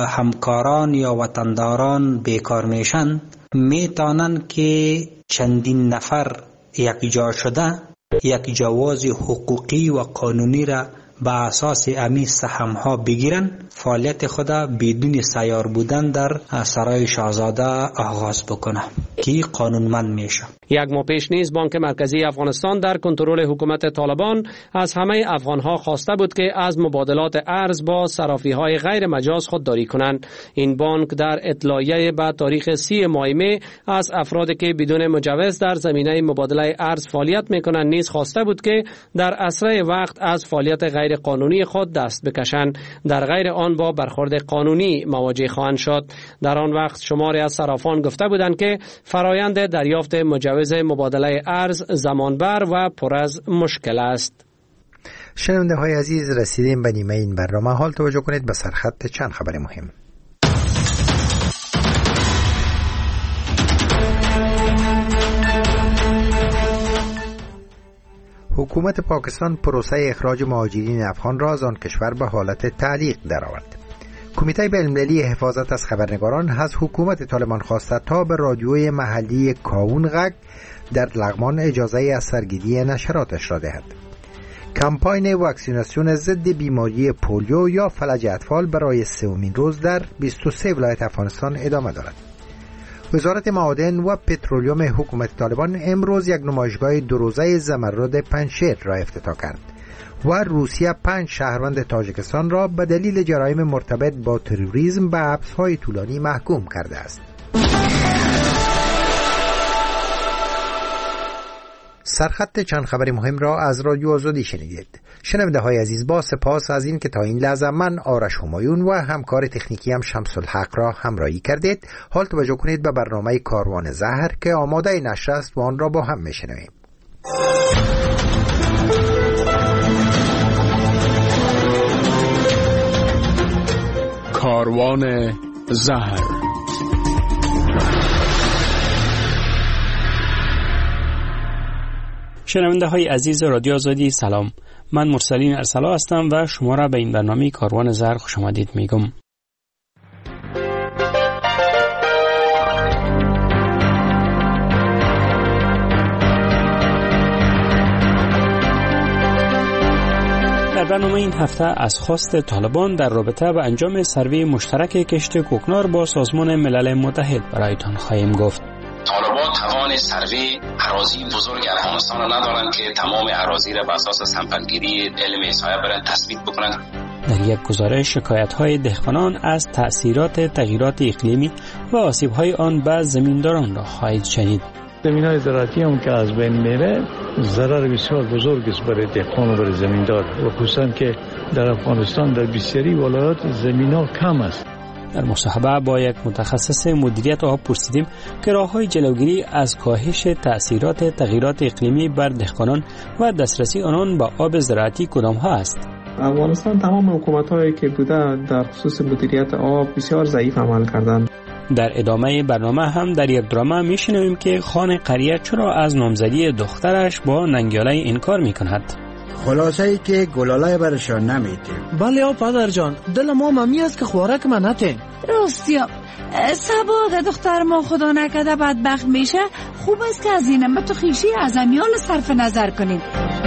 [SPEAKER 2] همکاران یا وطنداران بیکار میشن، میتونن که چندین نفر یک جا شده یک جواز حقوقی و قانونی را به اساس امی سهم ها بگیرن، فعالیت خود بدون سیار بودن در سرای شاهزاده آغاز بکنه که قانونمند میشه.
[SPEAKER 24] یک ماه پیش نیز بانک مرکزی افغانستان در کنترل حکومت طالبان از همه افغانها خواسته بود که از مبادلات ارز با صرافی‌های غیر مجاز خودداری کنند. این بانک در اطلاعیه به تاریخ 30 ماه می از افرادی که بدون مجوز در زمینه مبادله ارز فعالیت میکنند نیز خواسته بود که در اسرع وقت از فعالیت غیر قانونی خود دست بکشند، در غیر آن با برخورد قانونی مواجه خواهند شد. در آن وقت شماری از صرافان گفته بودند که فرایند دریافت مجوز مبادله ارز زمانبر و پر از مشکل است.
[SPEAKER 1] شنونده های عزیز، رسیدیم به نیمه این برنامه. حال توجه کنید به سرخط چند خبر مهم. حکومت پاکستان پروسه اخراج مهاجرین افغان را از آن کشور به حالت تعلیق درآورد. کمیته بین‌المللی حفاظت از خبرنگاران از حکومت طالبان خواسته تا به رادیوی محلی کاون غگ در لغمان اجازه از سرگیری نشراتش را دهد. کمپاین واکسیناسیون ضد بیماری پولیو یا فلج اطفال برای سومین روز در 23 ولایت افغانستان ادامه دارد. وزارت معادن و پترولیوم حکومت طالبان امروز یک نمایشگاه دوروزه زمرد پنجشیر را افتتاح کرد و روسیه 5 شهروند تاجیکستان را به دلیل جرایم مرتبط با تروریسم به حبس‌های طولانی محکوم کرده است. سرخط چند خبر مهم را از رادیو آزادی شنیدید. شنونده های عزیز، با سپاس از این که تا این لحظه من آرش همایون و همکار تکنیکی هم شمس الحق را همراهی کردید. حال توجه کنید به برنامه کاروان زهر که آماده نشر است و آن را با هم میشنویم.
[SPEAKER 3] کاروان زهر.
[SPEAKER 5] شنونده های عزیز رادیو آزادی، سلام. من مرسلین ارسلا هستم و شما را به این برنامه کاروان زهر خوش آمدید میگم. در برنامه این هفته از خواست طالبان در رابطه با انجام سروی مشترک کشت کوکنار با سازمان ملل متحد برایتان خواهیم گفت.
[SPEAKER 7] طالبان توان سروی اراضی بزرگ افغانستان را ندارند که تمام اراضی را بر اساس سمپلگیری علم احصایه برای تثبیت بکنند.
[SPEAKER 5] در یک گزارش شکایت‌های دهقانان از تأثیرات تغییرات اقلیمی و آسیب‌های آن به زمینداران را خواهید شنید.
[SPEAKER 10] زمین‌های زراعتی هم که از بین میره ضرر بسیار بزرگ است برای دهقان و برای زمیندار، و خصوصا که در افغانستان در بسیاری ولایات زمین‌ها کم است.
[SPEAKER 5] در مصاحبه با یک متخصص مدیریت آب پرسیدیم که راه‌های جلوگیری از کاهش تأثیرات تغییرات اقلیمی بر دهقانان و دسترسی آنان به آب زراعتی کدام‌ها است.
[SPEAKER 14] افغانستان تمام حکومت‌هایی که بوده در خصوص مدیریت آب بسیار ضعیف عمل کردند.
[SPEAKER 5] در ادامه برنامه هم در یک درامه میشنویم که خان قریه چرا از نامزدی دخترش با ننگیاله انکار میکند.
[SPEAKER 9] خلاصه ای که گلاله برشان نمیتیم.
[SPEAKER 11] بله یا پدر جان، دل ما ممی است که خوارک ما نتیم.
[SPEAKER 15] راستیا سبا دختر ما خدا نکده بدبخت میشه، خوب است که از این تو خیشی از امیال صرف نظر کنیم.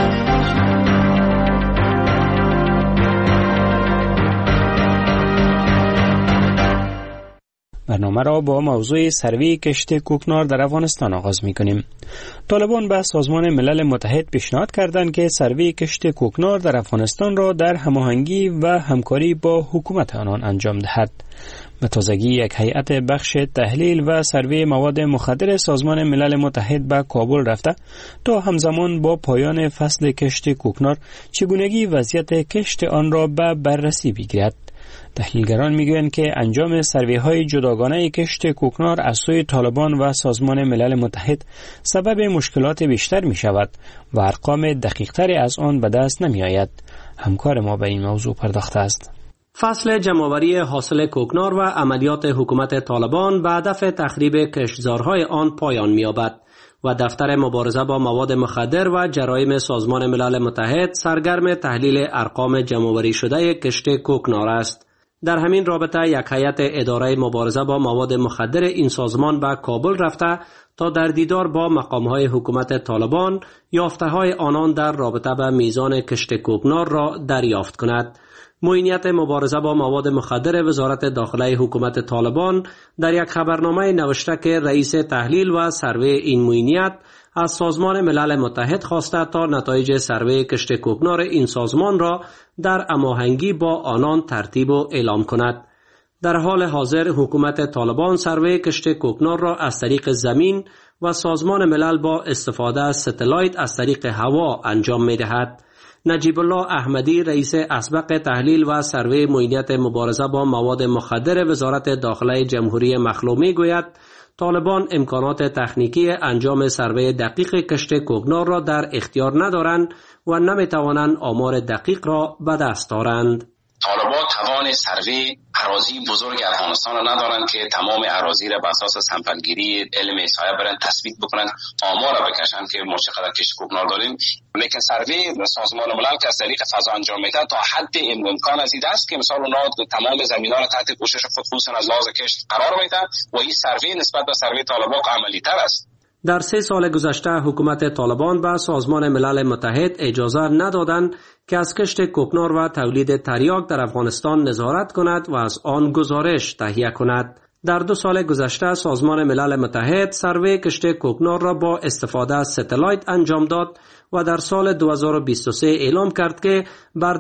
[SPEAKER 5] برنامه را با موضوع سروی کشت کوکنار در افغانستان آغاز می کنیم. طالبان به سازمان ملل متحد پیشنهاد کردند که سروی کشت کوکنار در افغانستان را در هماهنگی و همکاری با حکومت آنان انجام دهد. به تازگی یک هیئت بخش تحلیل و سروی مواد مخدر سازمان ملل متحد به کابل رفته تا همزمان با پایان فصل کشت کوکنار چگونگی وضعیت کشت آن را به بررسی بگیرد. تحلیلگران میگویند که انجام سروی‌های جداگانه کشت کوکنار از سوی طالبان و سازمان ملل متحد سبب مشکلات بیشتر می شود و ارقام دقیق‌تری از آن به دست نمی آید. همکار ما به این موضوع پرداخته است.
[SPEAKER 24] فصل جمع‌آوری حاصل کوکنار و عملیات حکومت طالبان به هدف تخریب کشتزارهای آن پایان می‌یابد و دفتر مبارزه با مواد مخدر و جرایم سازمان ملل متحد سرگرم تحلیل ارقام جمع‌آوری شده کشت کوکنار است. در همین رابطه یک هیئت اداره مبارزه با مواد مخدر این سازمان به کابل رفته تا در دیدار با مقام‌های حکومت طالبان یافته‌های آنان در رابطه به میزان کشت کوکنار را دریافت کند. معینیت مبارزه با مواد مخدر وزارت داخله حکومت طالبان در یک خبرنامه نوشته که رئیس تحلیل و سروی این معینیت از سازمان ملل متحد خواسته تا نتایج سروی کشت کوکنار این سازمان را در هماهنگی با آنان ترتیب و اعلام کند. در حال حاضر حکومت طالبان سروی کشت کوکنار را از طریق زمین و سازمان ملل با استفاده از ستلایت از طریق هوا انجام می دهد. نجیب الله احمدی رئیس اسبق تحلیل و سروی معینیت مبارزه با مواد مخدر وزارت داخله جمهوری مخلومی گوید طالبان امکانات تکنیکی انجام سروی دقیق کشت کوکنار را در اختیار ندارند و نمیتوانند آمار دقیق را به دست آورند.
[SPEAKER 7] طالبان توان سروی اراضی بزرگ افغانستان را ندارند که تمام اراضی را بر اساس سمپلگیری علم احصایه برند تثبیت بکنند، آمار را بکشند که ما چقدر کشت کوکنار داریم. لیکن سروی سازمان ملل که از طریق فضا انجام میده تا حد امکان از این است که مثلا اونها تمام زمین‌ها را تحت پوشش خود خصوصا از لحاظ کشت قرار میدن و این سروی نسبت به سروی طالبان عملی‌تر است.
[SPEAKER 24] در 3 سال گذشته حکومت طالبان به سازمان ملل متحد اجازه ندادند که از کشت کوکنار و تولید تریاک در افغانستان نظارت کند و از آن گزارش تهیه کند. در 2 سال گذشته سازمان ملل متحد سروی کشت کوکنار را با استفاده از ستلایت انجام داد و در سال 2023 اعلام کرد که بر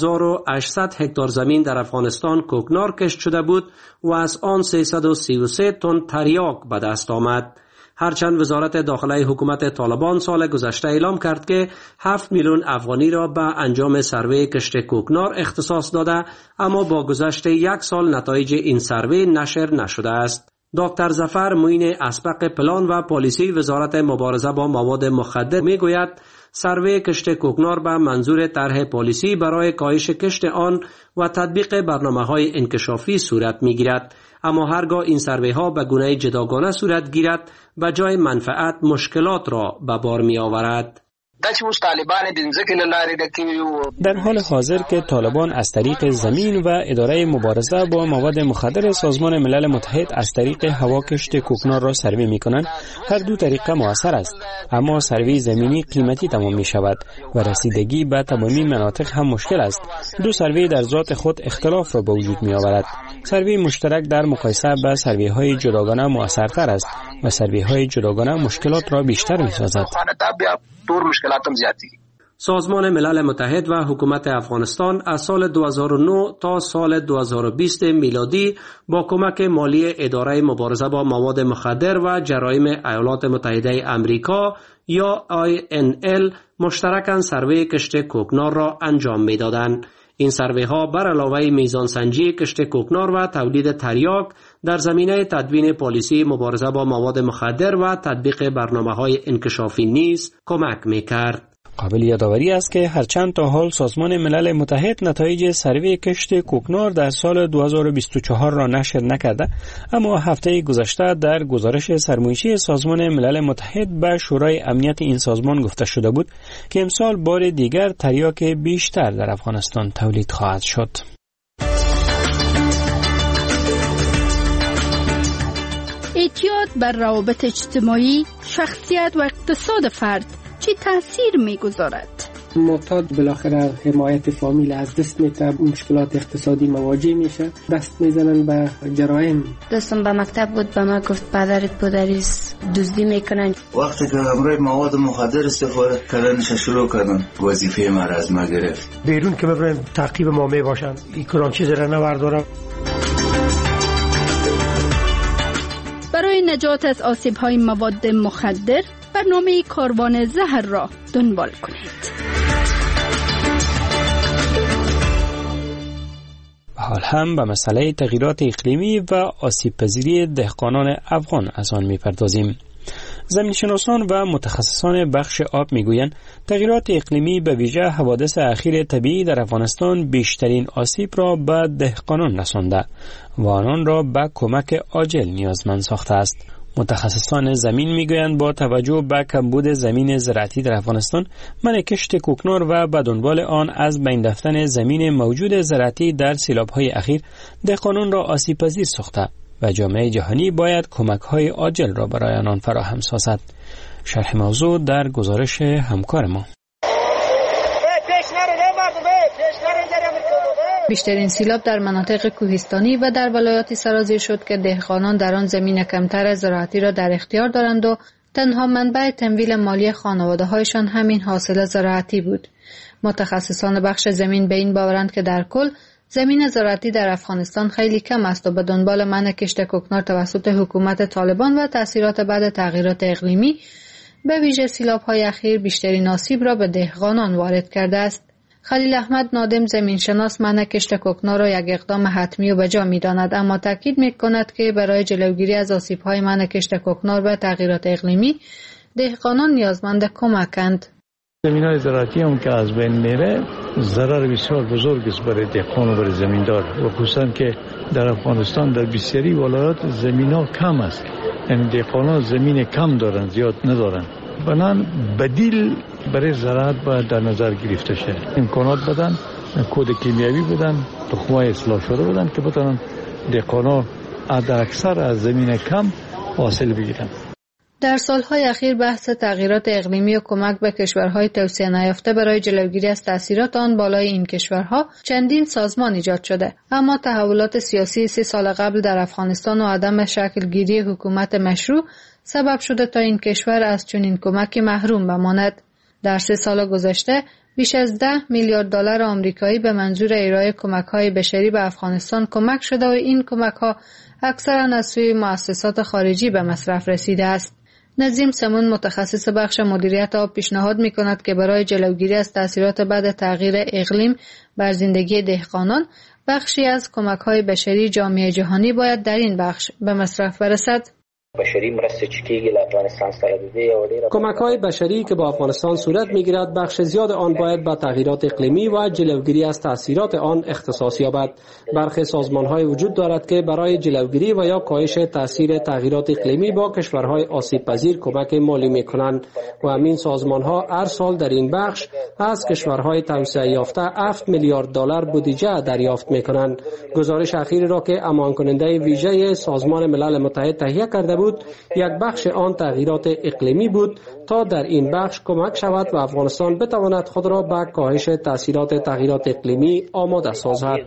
[SPEAKER 24] 10,800 هکتار زمین در افغانستان کوکنار کشت شده بود و از آن 333 تن تریاک به دست آمد. هرچند وزارت داخله حکومت طالبان سال گذشته اعلام کرد که 7 میلیون افغانی را به انجام سروی کشت کوکنار اختصاص داده، اما با گذشت 1 سال نتایج این سروی نشر نشده است. دکتر ظفر معین اسبق پلان و پالیسی وزارت مبارزه با مواد مخدر میگوید سروی کشت کوکنار به منظور طرح پالیسی برای کاهش کشت آن و تطبیق برنامه‌های انکشافی صورت میگیرد، اما هرگاه این سروی ها به گونه جداگانه صورت گیرد به جای منفعت مشکلات را به بار می آورد.
[SPEAKER 5] در حال حاضر که طالبان از طریق زمین و اداره مبارزه با مواد مخدر سازمان ملل متحد از طریق هوا کشت کوکنار را سروی می کنند، هر دو طریقه مؤثر است، اما سروی زمینی قیمتی تمام می شود و رسیدگی به تمامی مناطق هم مشکل است. 2 سروی در ذات خود اختلاف را به وجود می آورد. سروی مشترک در مقایسه با سروی های جداگانه مؤثرتر است و سروی های جداگانه مشکلات را بیشتر می سازد.
[SPEAKER 24] سازمان ملل متحد و حکومت افغانستان از سال 2009 تا سال 2020 میلادی با کمک مالی اداره مبارزه با مواد مخدر و جرایم ایالات متحده آمریکا یا INL مشترکاً سروی کشت کوکنار را انجام می‌دادند. این سروی ها بر علاوه میزان سنجی کشت کوکنار و تولید تریاک در زمینه تدوین پالیسی مبارزه با مواد مخدر و تطبیق برنامه‌های انکشافی نیز کمک می‌کرد.
[SPEAKER 5] قابل یادآوری است که هرچند تا حال سازمان ملل متحد نتایج سروی کشت کوکنار در سال 2024 را نشر نکرده، اما هفته گذشته در گزارش سرمایشی سازمان ملل متحد به شورای امنیت این سازمان گفته شده بود که امسال بار دیگر تریاک بیشتر در افغانستان تولید خواهد شد.
[SPEAKER 8] اعتیاد بر روابط اجتماعی، شخصیت و اقتصاد فرد چه تأثیر می‌گذارد؟
[SPEAKER 16] معتاد بالاخره حمایت فامیل از دست میده، مشکلات اقتصادی مواجه میشه، دست میزنن به جرایم.
[SPEAKER 22] دوستم به مکتب بود، به ما گفت پدرت پدریست دزدی میکنن.
[SPEAKER 17] وقتی که همراه مواد مخدر استفاده کردنش شروع کردن، وظیفه ما را از ما گرفت.
[SPEAKER 18] بیرون که ببرن تعقیب ما میباشن، این کلان چیز را نبردارم.
[SPEAKER 8] برای نجات از آسیب‌های مواد مخدر برنامه کاروان زهر را دنبال کنید.
[SPEAKER 5] حال هم به مسئله تغییرات اقلیمی و آسیب‌پذیری دهقانان افغان از آن می‌پردازیم. زمینشناسان و متخصصان بخش آب میگویند تغییرات اقلیمی به ویژه حوادث اخیر طبیعی در افغانستان بیشترین آسیب را به دهقانان رسانده و آنان را به کمک عاجل نیازمند ساخته است. متخصصان زمین میگویند با توجه به کمبود زمین زراعتی در افغانستان، منع کشت کوکنار و به دنبال آن از بین رفتن زمین موجود زراعتی در سیلاب‌های اخیر دهقانان را آسیب پذیر ساخته و جامعه جهانی باید کمک‌های عاجل را برای آنان فراهم سازد. شرح موضوع در گزارش همکار ما.
[SPEAKER 19] بیشترین سیلاب در مناطق کوهستانی و در ولایات سرازیر شد که دهقانان در آن زمین کمتر زراعتی را در اختیار دارند و تنها منبع تمویل مالی خانواده‌هایشان همین حاصل زراعتی بود. متخصصان بخش زمین به این باورند که در کل زمین زراعتی در افغانستان خیلی کم است و به دنبال منع کشت کوکنار توسط حکومت طالبان و تأثیرات بعد تغییرات اقلیمی به ویژه سیلاب‌های اخیر بیشترین آسیب را به دهقانان وارد کرده است. خلیل احمد نادم زمینشناس منع کشت کوکنار را یک اقدام حتمی و بجا می‌داند، اما تاکید می‌کند که برای جلوگیری از آسیب‌های منع کشت کوکنار و تغییرات اقلیمی دهقانان نیازمند کمکند.
[SPEAKER 10] زمین‌های زراعتی هم که از بین میره ضرر بسیار بزرگ است برای دهقان و برای زمیندار و خصوصا که در افغانستان در بسیاری ولایات زمین‌ها کم است، یعنی دهقانان زمین کم دارن، زیاد ندارن. بنان بدیل برای زراعت باید در نظر گرفته شد. امکانات بدن، کود کیمیاوی بدن، تخم‌های اصلاح شده بدن که بتونن دهقانا در اکثر از زمین کم حاصل بگیرن.
[SPEAKER 19] در سالهای اخیر بحث تغییرات اقلیمی و کمک به کشورهای توسعه نیافته برای جلوگیری از تاثیرات آن بالای این کشورها چندین سازمان ایجاد شده، اما تحولات سیاسی 3 سال قبل در افغانستان و عدم شکلگیری حکومت مشروع سبب شده تا این کشور از چنین کمکی محروم بماند. در 3 سال گذشته بیش از 10 میلیارد دلار آمریکایی به منظور ارائه کمک‌های بشری به افغانستان کمک شده و این کمک‌ها اکثراً از سوی مؤسسات خارجی به مصرف رسیده است. نظیم سمون متخصص بخش مدیریت آب پیشنهاد می‌کند که برای جلوگیری از تأثیرات بعد تغییر اقلیم بر زندگی دهقانان، بخشی از کمک‌های بشری جامعه جهانی باید در این بخش به مصرف برسد.
[SPEAKER 24] کمک‌های بشری که با افغانستان صورت می‌گیرد بخش زیاد آن باید به تغییرات اقلیمی و جلوگیری از تأثیرات آن اختصاص یابد. برخی سازمان‌های وجود دارد که برای جلوگیری و یا کاهش تأثیر تغییرات اقلیمی با کشورهای آسیب‌پذیر کمک مالی می‌کنند و همین سازمان‌ها هر سال در این بخش از کشورهای توسعه یافته 7 میلیارد دلار بودجه دریافت می‌کنند. گزارش اخیری را که امان کننده ویژه سازمان ملل متحد تهیه کرده بود، یک بخش آن تغییرات اقلیمی بود تا در این بخش کمک شود و افغانستان بتواند خود را به کاهش تاثیرات تغییرات اقلیمی آماده سازد.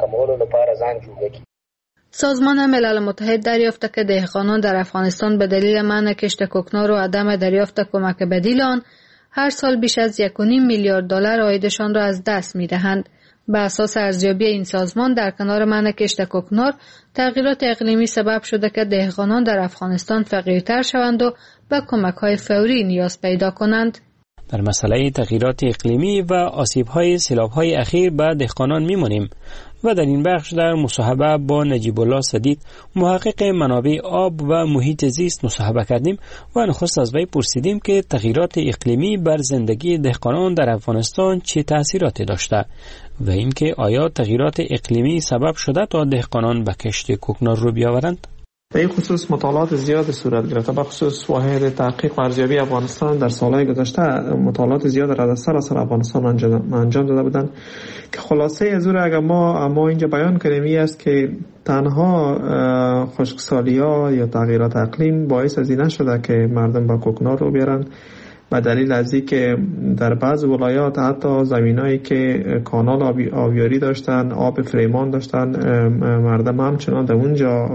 [SPEAKER 19] سازمان ملل متحد دریافت که دهقانان در افغانستان به دلیل منع کشت کوکنار و عدم دریافت کمک بدیل آن هر سال بیش از 1.5 میلیارد دلار عایدشان را از دست می‌دهند. به اساس ارزیابی این سازمان در کنار منع کشت کوکنار، تغییرات اقلیمی سبب شده که دهقانان در افغانستان فقیرتر شوند و به کمک‌های فوری نیاز پیدا کنند.
[SPEAKER 5] در مسئله تغییرات اقلیمی و آسیب‌های سیلاب‌های اخیر به دهقانان می‌مانیم و در این بخش در مصاحبه با نجیب الله سدید محقق منابع آب و محیط زیست مصاحبه کردیم و نخست از وی پرسیدیم که تغییرات اقلیمی بر زندگی دهقانان در افغانستان چه تأثیراتی داشته و اینکه آیا تغییرات اقلیمی سبب شده تا دهقانان به کشت کوکنار رو بیاورند؟
[SPEAKER 14] در این خصوص مطالعات زیاد صورت گرفته، به خصوص واحد تحقیق و ارزیابی افغانستان در سالهای گذشته مطالعات زیاد را در سراسر افغانستان انجام داده بودند که خلاصه از اون اگر ما اینجا بیان کنیم این است که تنها خشکسالی‌ها یا تغییرات اقلیم باعث از این نشده که مردم با کوکنار رو بیارن، و دلیل از این که در بعض ولایات حتی زمینایی که کانال آبیاری داشتن، آب فریمان داشتن، مردم همچنان در اونجا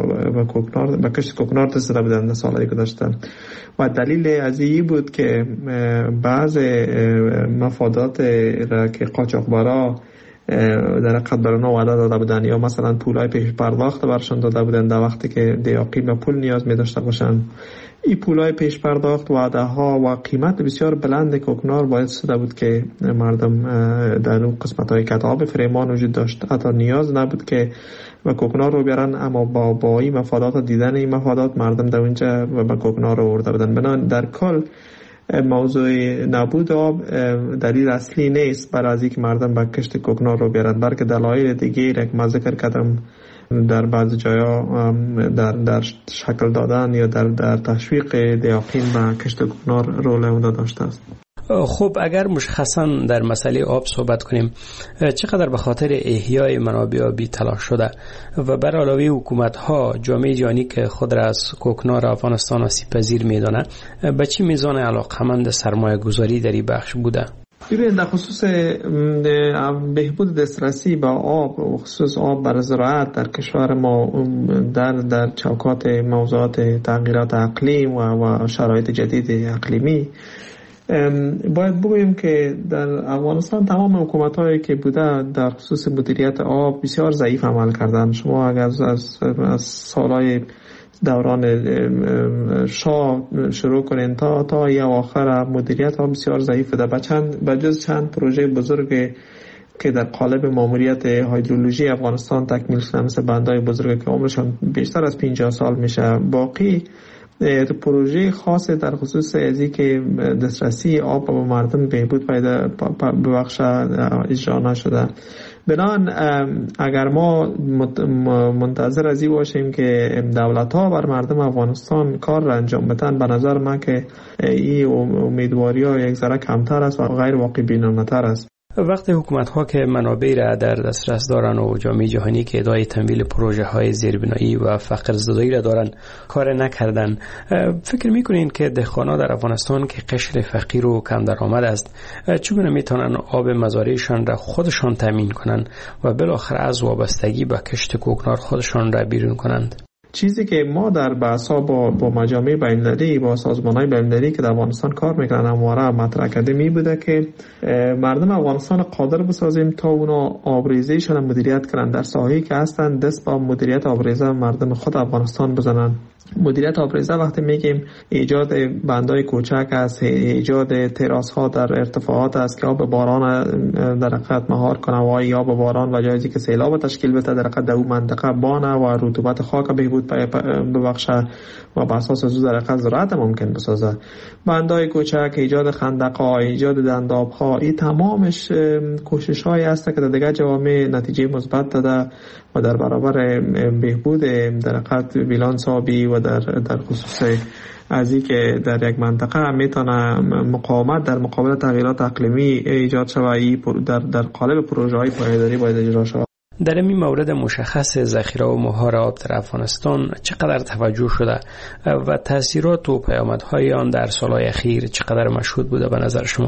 [SPEAKER 14] به کشت کوکنار رسیده بودن در سالهای گذشته. و دلیل از این بود که بعض مفادات را که قاچاقبرا در حقیقت برای وعده داده بودن یا مثلا پولای پیش پرداخت برشان داده بودن در وقتی که دیاقی به پول نیاز می داشته باشن، این پولای پیش پرداخت، وعده ها و قیمت بسیار بلند کوکنار باعث شده بود که مردم در اون قسمت های که آب فریمان وجود داشت حتی نیاز نبود که و کوکنار رو بیارن، اما با این مفادات دیدن این مفادات مردم در اونجا به کوکنار رو آورده بودن. بنابراین در کل موضوع نبود آب دلیل اصلی نیست برای از اینکه مردم به کشت کوکنار رو بیارن، بلکه دلایل دیگه را که من ذکر کردم در بعض جایا در شکل دادن یا در تشویق دیاقین به کشت کوکنار رول عمده داشته است.
[SPEAKER 5] خب اگر مشخصا در مسئله آب صحبت کنیم، چقدر به خاطر احیای منابع آبی تلاش شده و بر علاوه حکومت‌ها جامعه جهانی که خود را از کوکنار افغانستان آسیب‌پذیر می‌داند به چه میزان علاقه‌مند سرمایه‌گذاری در این بخش بوده؟
[SPEAKER 14] ببینید در خصوص بهبود دسترسی به آب و خصوص آب برای زراعت در کشور ما در چوکات موضوعات تغییرات اقلیم و شرایط جدید اقلیمی باید بگوییم که در افغانستان تمام حکومت‌هایی که بوده در خصوص مدیریت آب بسیار ضعیف عمل کردن. شما اگر از سالهای دوران شاه شروع کنین تا یا آخر مدیریت آب بسیار ضعیف بوده. به جز چند پروژه بزرگ که در قالب ماموریت هیدرولوژی افغانستان تکمیل شده، مثل بندهای بزرگ که عمرشان بیشتر از 50 سال میشه، باقی پروژه خاص در خصوص ازی که دسترسی آب به مردم بهبود پیدا ببخشه اجرا نشده. بنان اگر ما منتظر از این باشیم که دولت ها بر مردم افغانستان کار را انجام بدن، به نظر من که این امیدواری ها یک ذره کمتر است و غیر واقع بینانه تر است.
[SPEAKER 5] وقتی حکومت‌ها که منابع را در دسترس دارن و جامعه جهانی که ادعای تمویل پروژه‌های زیربنایی و فقر زدایی را دارن کار نکردن، فکر می‌کنین که دهقانا در افغانستان که قشر فقیر و کم درآمد است چگونه میتونن آب مزارعشان را خودشان تامین کنند و بالاخره از وابستگی به کشت کوکنار خودشان را بیرون کنند؟
[SPEAKER 14] چیزی که ما در بحث‌ها با مجامع بین‌المللی با سازمان‌های بین‌المللی که در افغانستان کار می‌کنن همواره مطرح کرده می بوده که مردم افغانستان قادر بسازیم تا اونا آبریزیشون مدیریت کنن در ساحه‌ای که هستن، دست با مدیریت آبریزه مردم خود افغانستان بزنن. مدیریت آبریزه وقتی میگیم ایجاد بندهای کوچک است، ایجاد تراس ها در ارتفاعات است که آب باران در حقیقت مهار کنه و یا آب باران و جایزی که سیلاب تشکیل بده در حقیقت در اون منطقه بانه و رطوبت خاک بهبود ببخشه و بر اساس از در حقیقت زراعت ممکن بسازه. بندهای کوچک، ایجاد خندق‌ها، ایجاد دنداب‌ها، این تمامش کوشش‌هایی است که در دیگر جوامع نتیجه مثبت داده و در برابر بهبود در حقیقت بیلانس آبی و در خصوص از این که در یک منطقه میتونه مقاومت در مقابل تغییرات اقلیمی ایجاد شود، در قالب پروژه‌های پایداری باید اجرا شود.
[SPEAKER 5] در این مورد مشخص ذخیره و مهار آب در افغانستان چقدر توجه شده و تاثیرات و پیامدهای آن در سالهای اخیر چقدر مشهود بوده به نظر شما؟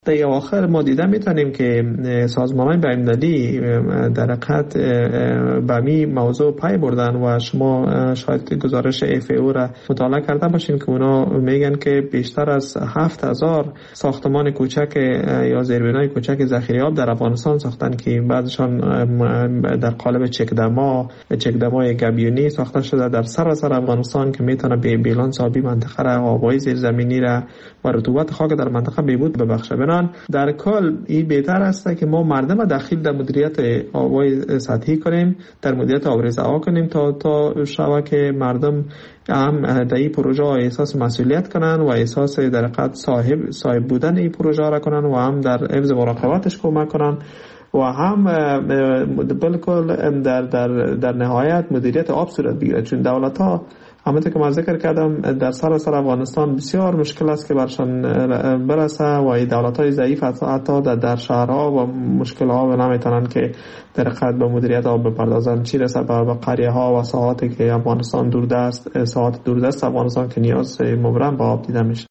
[SPEAKER 14] در آخر ما دیده میتونیم که سازمان بین‌المللی در حقیقت به می موضوع پی بردن و شما شاید گزارش FAO را مطالعه کرده باشین که اونا میگن که بیشتر از 7000 ساختمان کوچک یا زیربنای کوچک ذخیره آب در افغانستان ساختن که بعضشان در قالب چکدمای گبیونی ساخته شده در سراسر افغانستان که میتونه به بیلانس آبی منطقه را، آبای زیرزمینی را و رطوبت خاک در منطقه بهبود ببخشه. بنان در کل این بهتر است که ما مردم داخل در مدیریت آبای سطحی کنیم، در مدیریت آبریزها کنیم تا شوه که مردم هم در این پروژه احساس مسئولیت کنن و احساس در حقیقت صاحب بودن این پروژه را کنن و هم در حفظ مراقبتش کمک کنن و هم بالکل در نهایت مدیریت آب صورت بگیره. چون دولت ها همونطور که من ذکر کردم در سراسر افغانستان بسیار مشکل است که برشان برسه و این دولت های ضعیف حتی در شهرها و مشکل ها نمیتونن که در حقیقت به مدیریت آب بپردازن، چی رسه به قریه ها و ساحاتی که افغانستان دوردست افغانستان که نیاز مبرم به آب دیده میشه.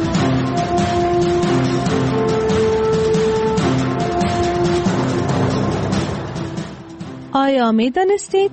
[SPEAKER 4] آیا میدانستید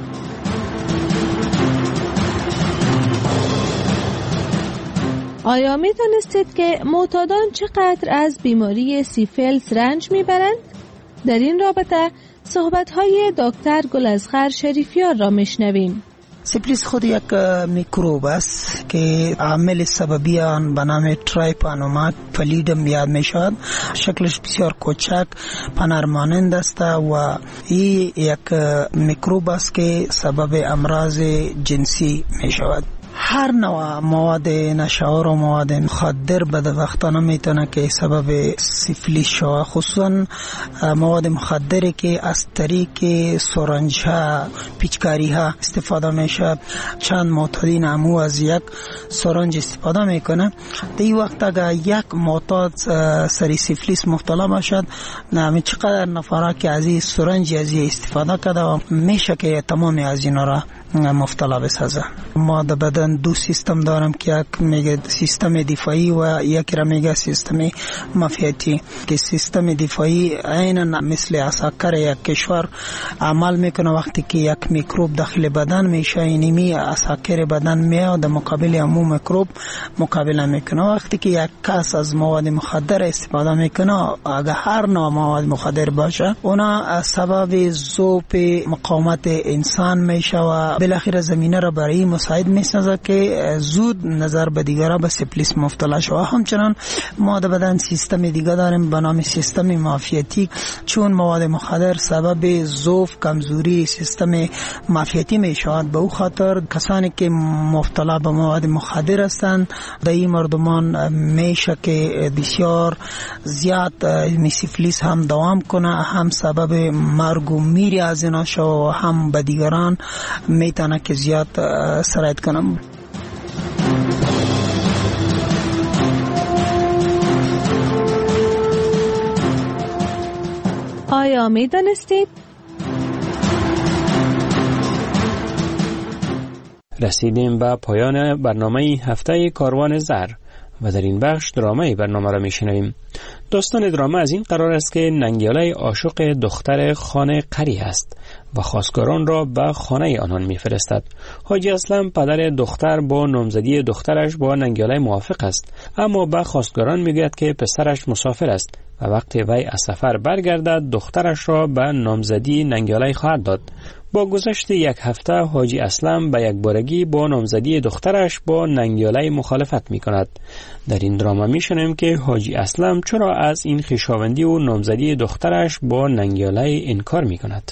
[SPEAKER 4] که معتادان چقدر از بیماری سیفیلیس رنج میبرند؟ در این رابطه صحبت‌های دکتر گلازغر شریفیار را میشنویم.
[SPEAKER 6] سیفلیس خود یک میکروب است که عامل سببی آن به نام ترایپانوما پلیدم یاد می شود. شکلش بسیار کوچک پنرمانند است و این یک میکروب است که سبب امراض جنسی می شود. هر نوع مواد نشاور و مواد مخدر بدبختانه میتونه که سبب سیفلیس شود، خصوصا مواد مخدری که از طریق سرنج ها پیچکاری ها استفاده میشه. چند معتادین امو از یک سرنج استفاده میکنه. در این وقت اگر یک معتاد سری سیفلیس مبتلا باشد، نمی چقدر نفره که از این سرنج از این استفاده کرده و میشه که تمام از اینا را مبتلا بسازه. ما در بدن دو سیستم دارم که یک میگه سیستم دفاعی و یک را میگه سیستم معافیتی که سیستم دفاعی عیناً مثل عساکر یک کشور عمل میکنه. وقتی که یک میکروب داخل بدن میشه اینمی عساکر بدن میاد در مقابل امو میکروب مقابله میکنه. وقتی که یک کس از مواد مخدر استفاده میکنه، اگر هر نوع مواد مخدر باشه، اونا سبب ذوب مقاومت انسان میشه و بالاخره زمینه را برای مساعد میسازه که زود نظر به دیگران به سیفلیس مبتلا شود. همچنان ما در بدن سیستم دیگه داریم به نام سیستم معافیتی. چون مواد مخدر سبب ضعف کمزوری سیستم معافیتی میشود، به او خاطر کسانی که مبتلا به مواد مخدر هستند در این مردمان میشه که بسیار زیاد سیفلیس هم دوام کنه، هم سبب مرگ و میری از اینا شود و هم به دیگران میتونه که زیاد سرایت کنم.
[SPEAKER 4] آیا میدانستید؟
[SPEAKER 5] رسیدیم به پایان برنامه هفته کاروان زهر و در این بخش درامه برنامه را میشنویم. داستان درامه از این قرار است که ننگیاله عاشق دختر خانه قری است و خواستگاران را به خانه آنان میفرستد. حاجی اسلم پدر دختر با نامزدی دخترش با ننگیاله موافق است، اما به خواستگاران میگوید که پسرش مسافر است و وقتی وی از سفر برگردد دخترش را به نامزدی ننگیاله خواهد داد. با گذشت یک هفته حاجی اسلم به یک بارگی با نامزدی دخترش با ننگیاله مخالفت می کند. در این دراما می شنیم که حاجی اسلم چرا از این خویشاوندی و نامزدی دخترش با ننگیاله انکار می کند.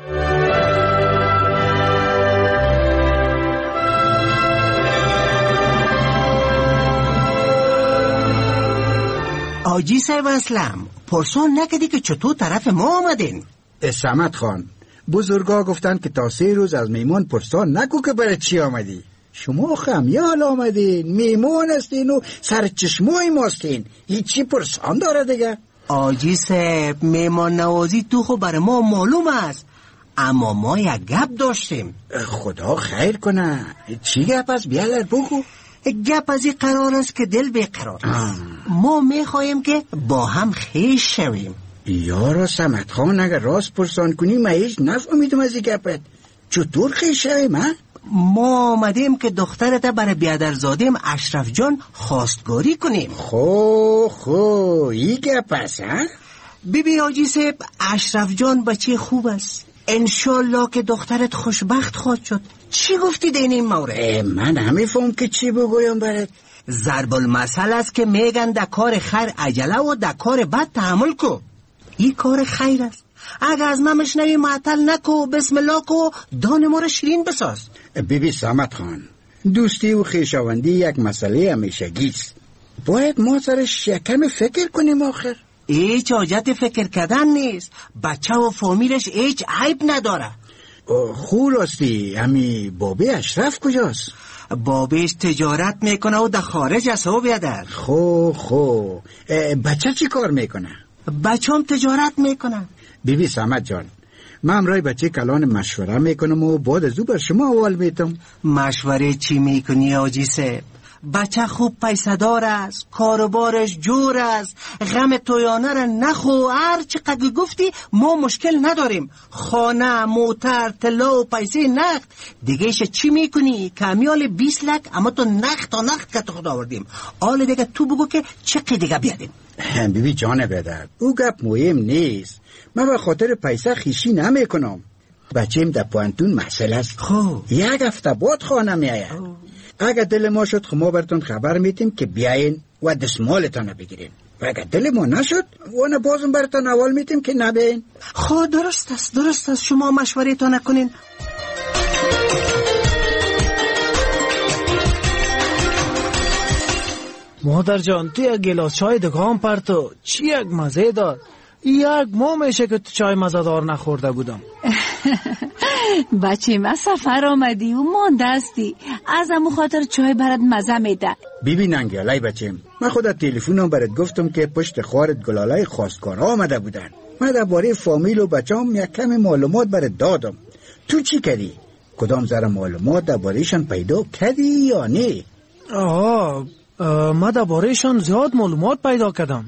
[SPEAKER 12] حاجی صاحب اسلم پرسون نکدی که چطور طرف ما آمدین؟
[SPEAKER 9] سمت خان، بزرگا گفتن که تا 3 روز از میمون پرسان نکو که برای چی آمدی. شما خمیال آمدین، میمون هستین و سر چشمای ماستین، هیچی پرسان داره دیگه.
[SPEAKER 12] حاجی صاحب میمان نوازی تو خو برای ما معلوم است، اما ما یک گپ داشتیم.
[SPEAKER 9] خدا خیر کنه. چی گپ است؟ بیالر بگو.
[SPEAKER 12] گپ از این قرار است که دل بیقرار است. ما میخواهیم که با هم خیش شویم.
[SPEAKER 9] یارا سمت خان اگر راست پرسان کنی من هیچ نفهمیدم از این گپت. چطور خیش شویم ها؟
[SPEAKER 12] ما آمدیم که دخترت برای بیادرزادیم اشرف جان خواستگاری کنیم.
[SPEAKER 9] خو این گپ است ها؟
[SPEAKER 12] بیبی حاجی صاحب، اشرف جان بچه خوب است، انشالله که دخترت خوشبخت خواهد شد. چی گفتی دین این مورد؟
[SPEAKER 9] من نمیفهم که چی بگویم برات.
[SPEAKER 12] ضرب المثل است که میگن در کار خیر عجله و در کار بد تحمل کو. این کار خیر است، اگر از من مشنوی معطل نکو، بسم الله کو، دان ما را شیرین بساز.
[SPEAKER 9] بیبی سامت خان، دوستی و خویشاوندی یک مسئله همیشگی است. باید ما سرش یکم فکر کنیم. آخر
[SPEAKER 12] هیچ حاجت فکر کردن نیست، بچه و فامیلش هیچ عیب نداره.
[SPEAKER 9] خوب راستی، همی بابی اشرف کجاست؟
[SPEAKER 12] بابیش تجارت میکنه و در خارج است و بیادر.
[SPEAKER 9] خو بچه چی کار میکنه؟
[SPEAKER 12] بچه هم تجارت میکنه.
[SPEAKER 9] بیبی سامت جان، من امرای بچه کلان مشوره میکنم و بعد از او بر شما اول میتم.
[SPEAKER 12] مشوره چی میکنی حاجی صاحب؟ بچه خوب پیسدار است، کاروبارش جور است، غم تویانه را نخو. هر چقدر گفتی ما مشکل نداریم، خانه، موتر، طلا و پیسه نقد. دیگه چی میکنی؟ کمیال 20 لک اما تو نقد که تو خود آوردیم. حالا دیگه تو بگو که چقدر دیگه بیادیم.
[SPEAKER 9] بیبی جان بدر، او گپ مهم نیست. من به خاطر پیسه خیشی نمیکنم. بچه‌م در پوانتون محصل است. یک هفته بعد خانه میآید. اگر دل ما شد ما براتون خبر میتیم که بیاین و دستمالتان بگیرین، و اگر دل ما نشد و بازم براتون اول میتیم که نبین.
[SPEAKER 12] درست است، شما مشوره تا نکنین.
[SPEAKER 11] مادر جان، تو یک گلاس چای دگام پرتو، چی یک مزه داد. یک ماه میشه که تو چای مزه‌دار نخورده بودم.
[SPEAKER 15] بچه ما سفر آمدی و مانده استی، از امو خاطر چای برات مزه میده.
[SPEAKER 9] بیبی ننگیالای بچیم، من خودت تلفنم برات گفتم که پشت خوارت گلالای خواستگار آمده بودن. من درباره فامیل و بچه‌ام یک کمی معلومات برات دادم. تو چی کردی؟ کدام ذره معلومات درباره‌شان پیدا کردی یا نه؟
[SPEAKER 11] من درباره‌شان زیاد معلومات پیدا کردم.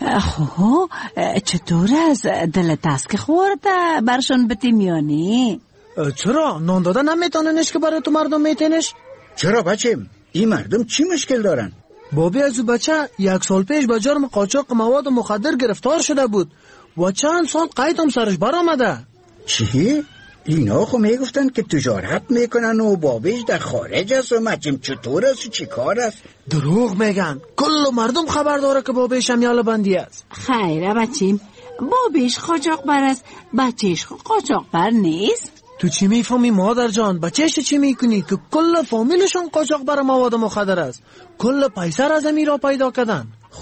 [SPEAKER 15] چطور از دلت است که خورده برشان بتیمیانی؟
[SPEAKER 11] چرا؟ نان داده نمیتوننش که برای تو مردم میتینش؟
[SPEAKER 9] چرا بچیم؟ این مردم چی مشکل دارن؟
[SPEAKER 11] بابی از بچه 1 سال پیش به جرم قاچاق مواد مخدر گرفتار شده بود و چند سال قید هم سرش برآمده.
[SPEAKER 9] چی؟ اینا خو میگفتن که تجارت میکنن و بابیش در خارج است و مچیم چطور است و چی کار است؟
[SPEAKER 11] دروغ میگن، کل مردم خبر داره که بابیش هم یاله بندی است.
[SPEAKER 15] خیره بچیم، بابیش قاچاقبر است، بچهش قاچاقبر نیست.
[SPEAKER 11] تو چی میفهمی مادر جان؟ بچهش چی میکنی که کل فامیلشون قاچاقبر مواد مخدر است؟ کل پیسه را از را پیدا کردن.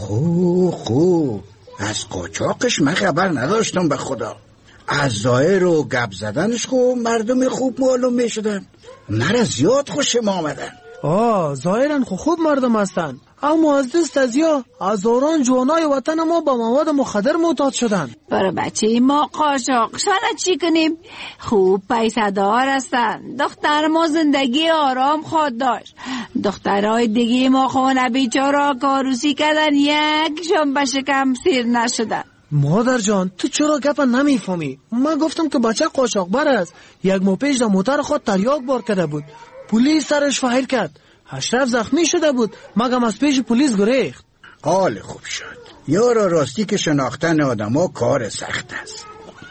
[SPEAKER 9] خو از قاچاقش من خبر نداشتم به خدا. از ظاهر و گپ زدنش مردم خوب معلوم می شدن. مرا زیاد خوشم آمدن.
[SPEAKER 11] ظاهرا خوب مردم هستن، اما از دست از یا هزاران جوانای وطن ما با مواد مخدر معتاد شدن.
[SPEAKER 15] برای بچه ما قاچاقشان چی کنیم؟ خوب پیسه دار هستن. دختر ما زندگی آرام خود داشت. دخترهای دیگه ما خونه بیچاره کاروسی کردن، یکشون به شکم سیر نشدن.
[SPEAKER 11] مادر جان، تو چرا گپ نمیفهمی؟ من گفتم که بچه قاچاقبر است. 1 ماه پیش در موتر خود تریاک بار کرده بود، پلیس سرش فایر کرد. اشرف زخمی شده بود، مگم از پیش پلیس گریخت.
[SPEAKER 9] حال خوب شد. یارا راستی که شناختن آدما کار سخت است.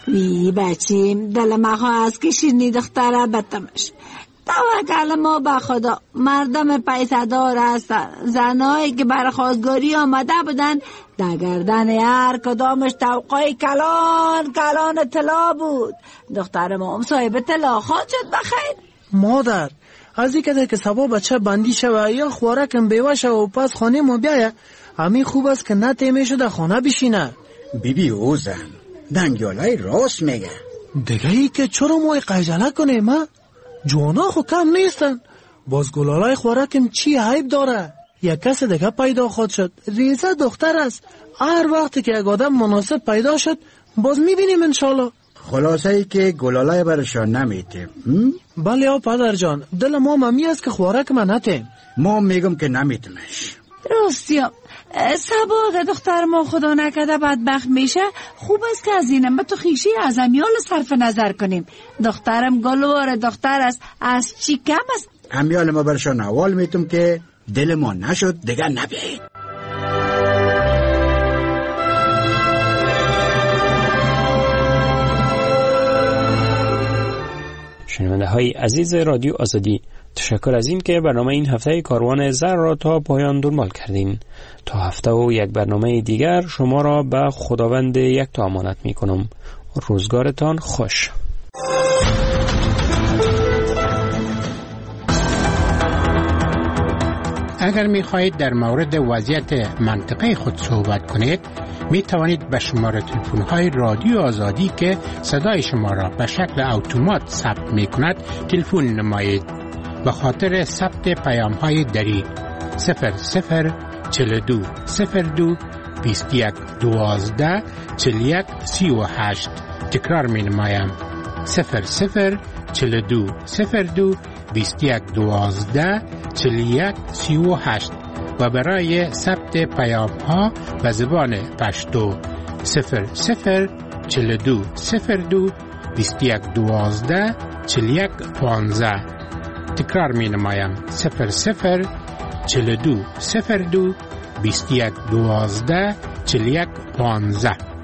[SPEAKER 15] بچیم، دل ما از که شیرنی دختره بتمش. توکل ما به خدا، مردم پیسه دار هستن. زنایی که برای خواستگاری آمده بودن در گردن هر کدامش توقعی کلان طلا بود. دختر ما هم صاحب طلا خواهد شد بخیر.
[SPEAKER 11] مادر، از این که سبا بچه بندی شوه یا خوارکم بیوه شوه و پس خانه ما بیایه، همین خوب است که نتیمه شده خانه بشینه.
[SPEAKER 9] بیبی او زن دنگیالای راست میگه.
[SPEAKER 11] دیگه ای که چرا ما قیجله کنیم؟ جوانا خو کم نیستن. باز گلالای خوارکم چی عیب داره؟ یک کس دیگه پیدا خود شد، ریزه دختر است. هر وقتی که یک آدم مناسب پیدا شد باز میبینیم انشالله.
[SPEAKER 9] خلاصه ای که گلالای برشان نمیتیم.
[SPEAKER 11] بله پدر جان، دل ما ممی است که خوارک من نتیم.
[SPEAKER 9] ما میگم که نمیتونش.
[SPEAKER 15] راستیم سبا اگه دختر ما خدا نکده بدبخت میشه، خوب است که از اینم تو خیشی از امیال صرف نظر کنیم. دخترم گلوار دختر است، از چی کم است.
[SPEAKER 9] امیال ما برشان اول میتونم که دل ما نشد دیگر نبیایید.
[SPEAKER 5] شنونده های عزیز رادیو آزادی، تشکر از این که برنامه این هفته کاروان زر را تا پایان دنبال کردین. تا هفته و یک برنامه دیگر شما را به خداوند یک تا امانت می کنم. روزگارتان خوش.
[SPEAKER 13] اگر می خواهید در مورد وضعیت منطقه خود صحبت کنید، می توانید به شماره تلفن های رادیو آزادی که صدای شما را به شکل اتومات ثبت می کند تلفن نمایید. به خاطر ثبت پیام های دری 0042 02 21 12 41 38. تکرار می نمایم 0042 02 21 12 41 38 و برای ثبت پیام ها به زبان پشتو 0042 02 21 12 41 15. تکرار می نمایم 0042 02 21 12 41 15.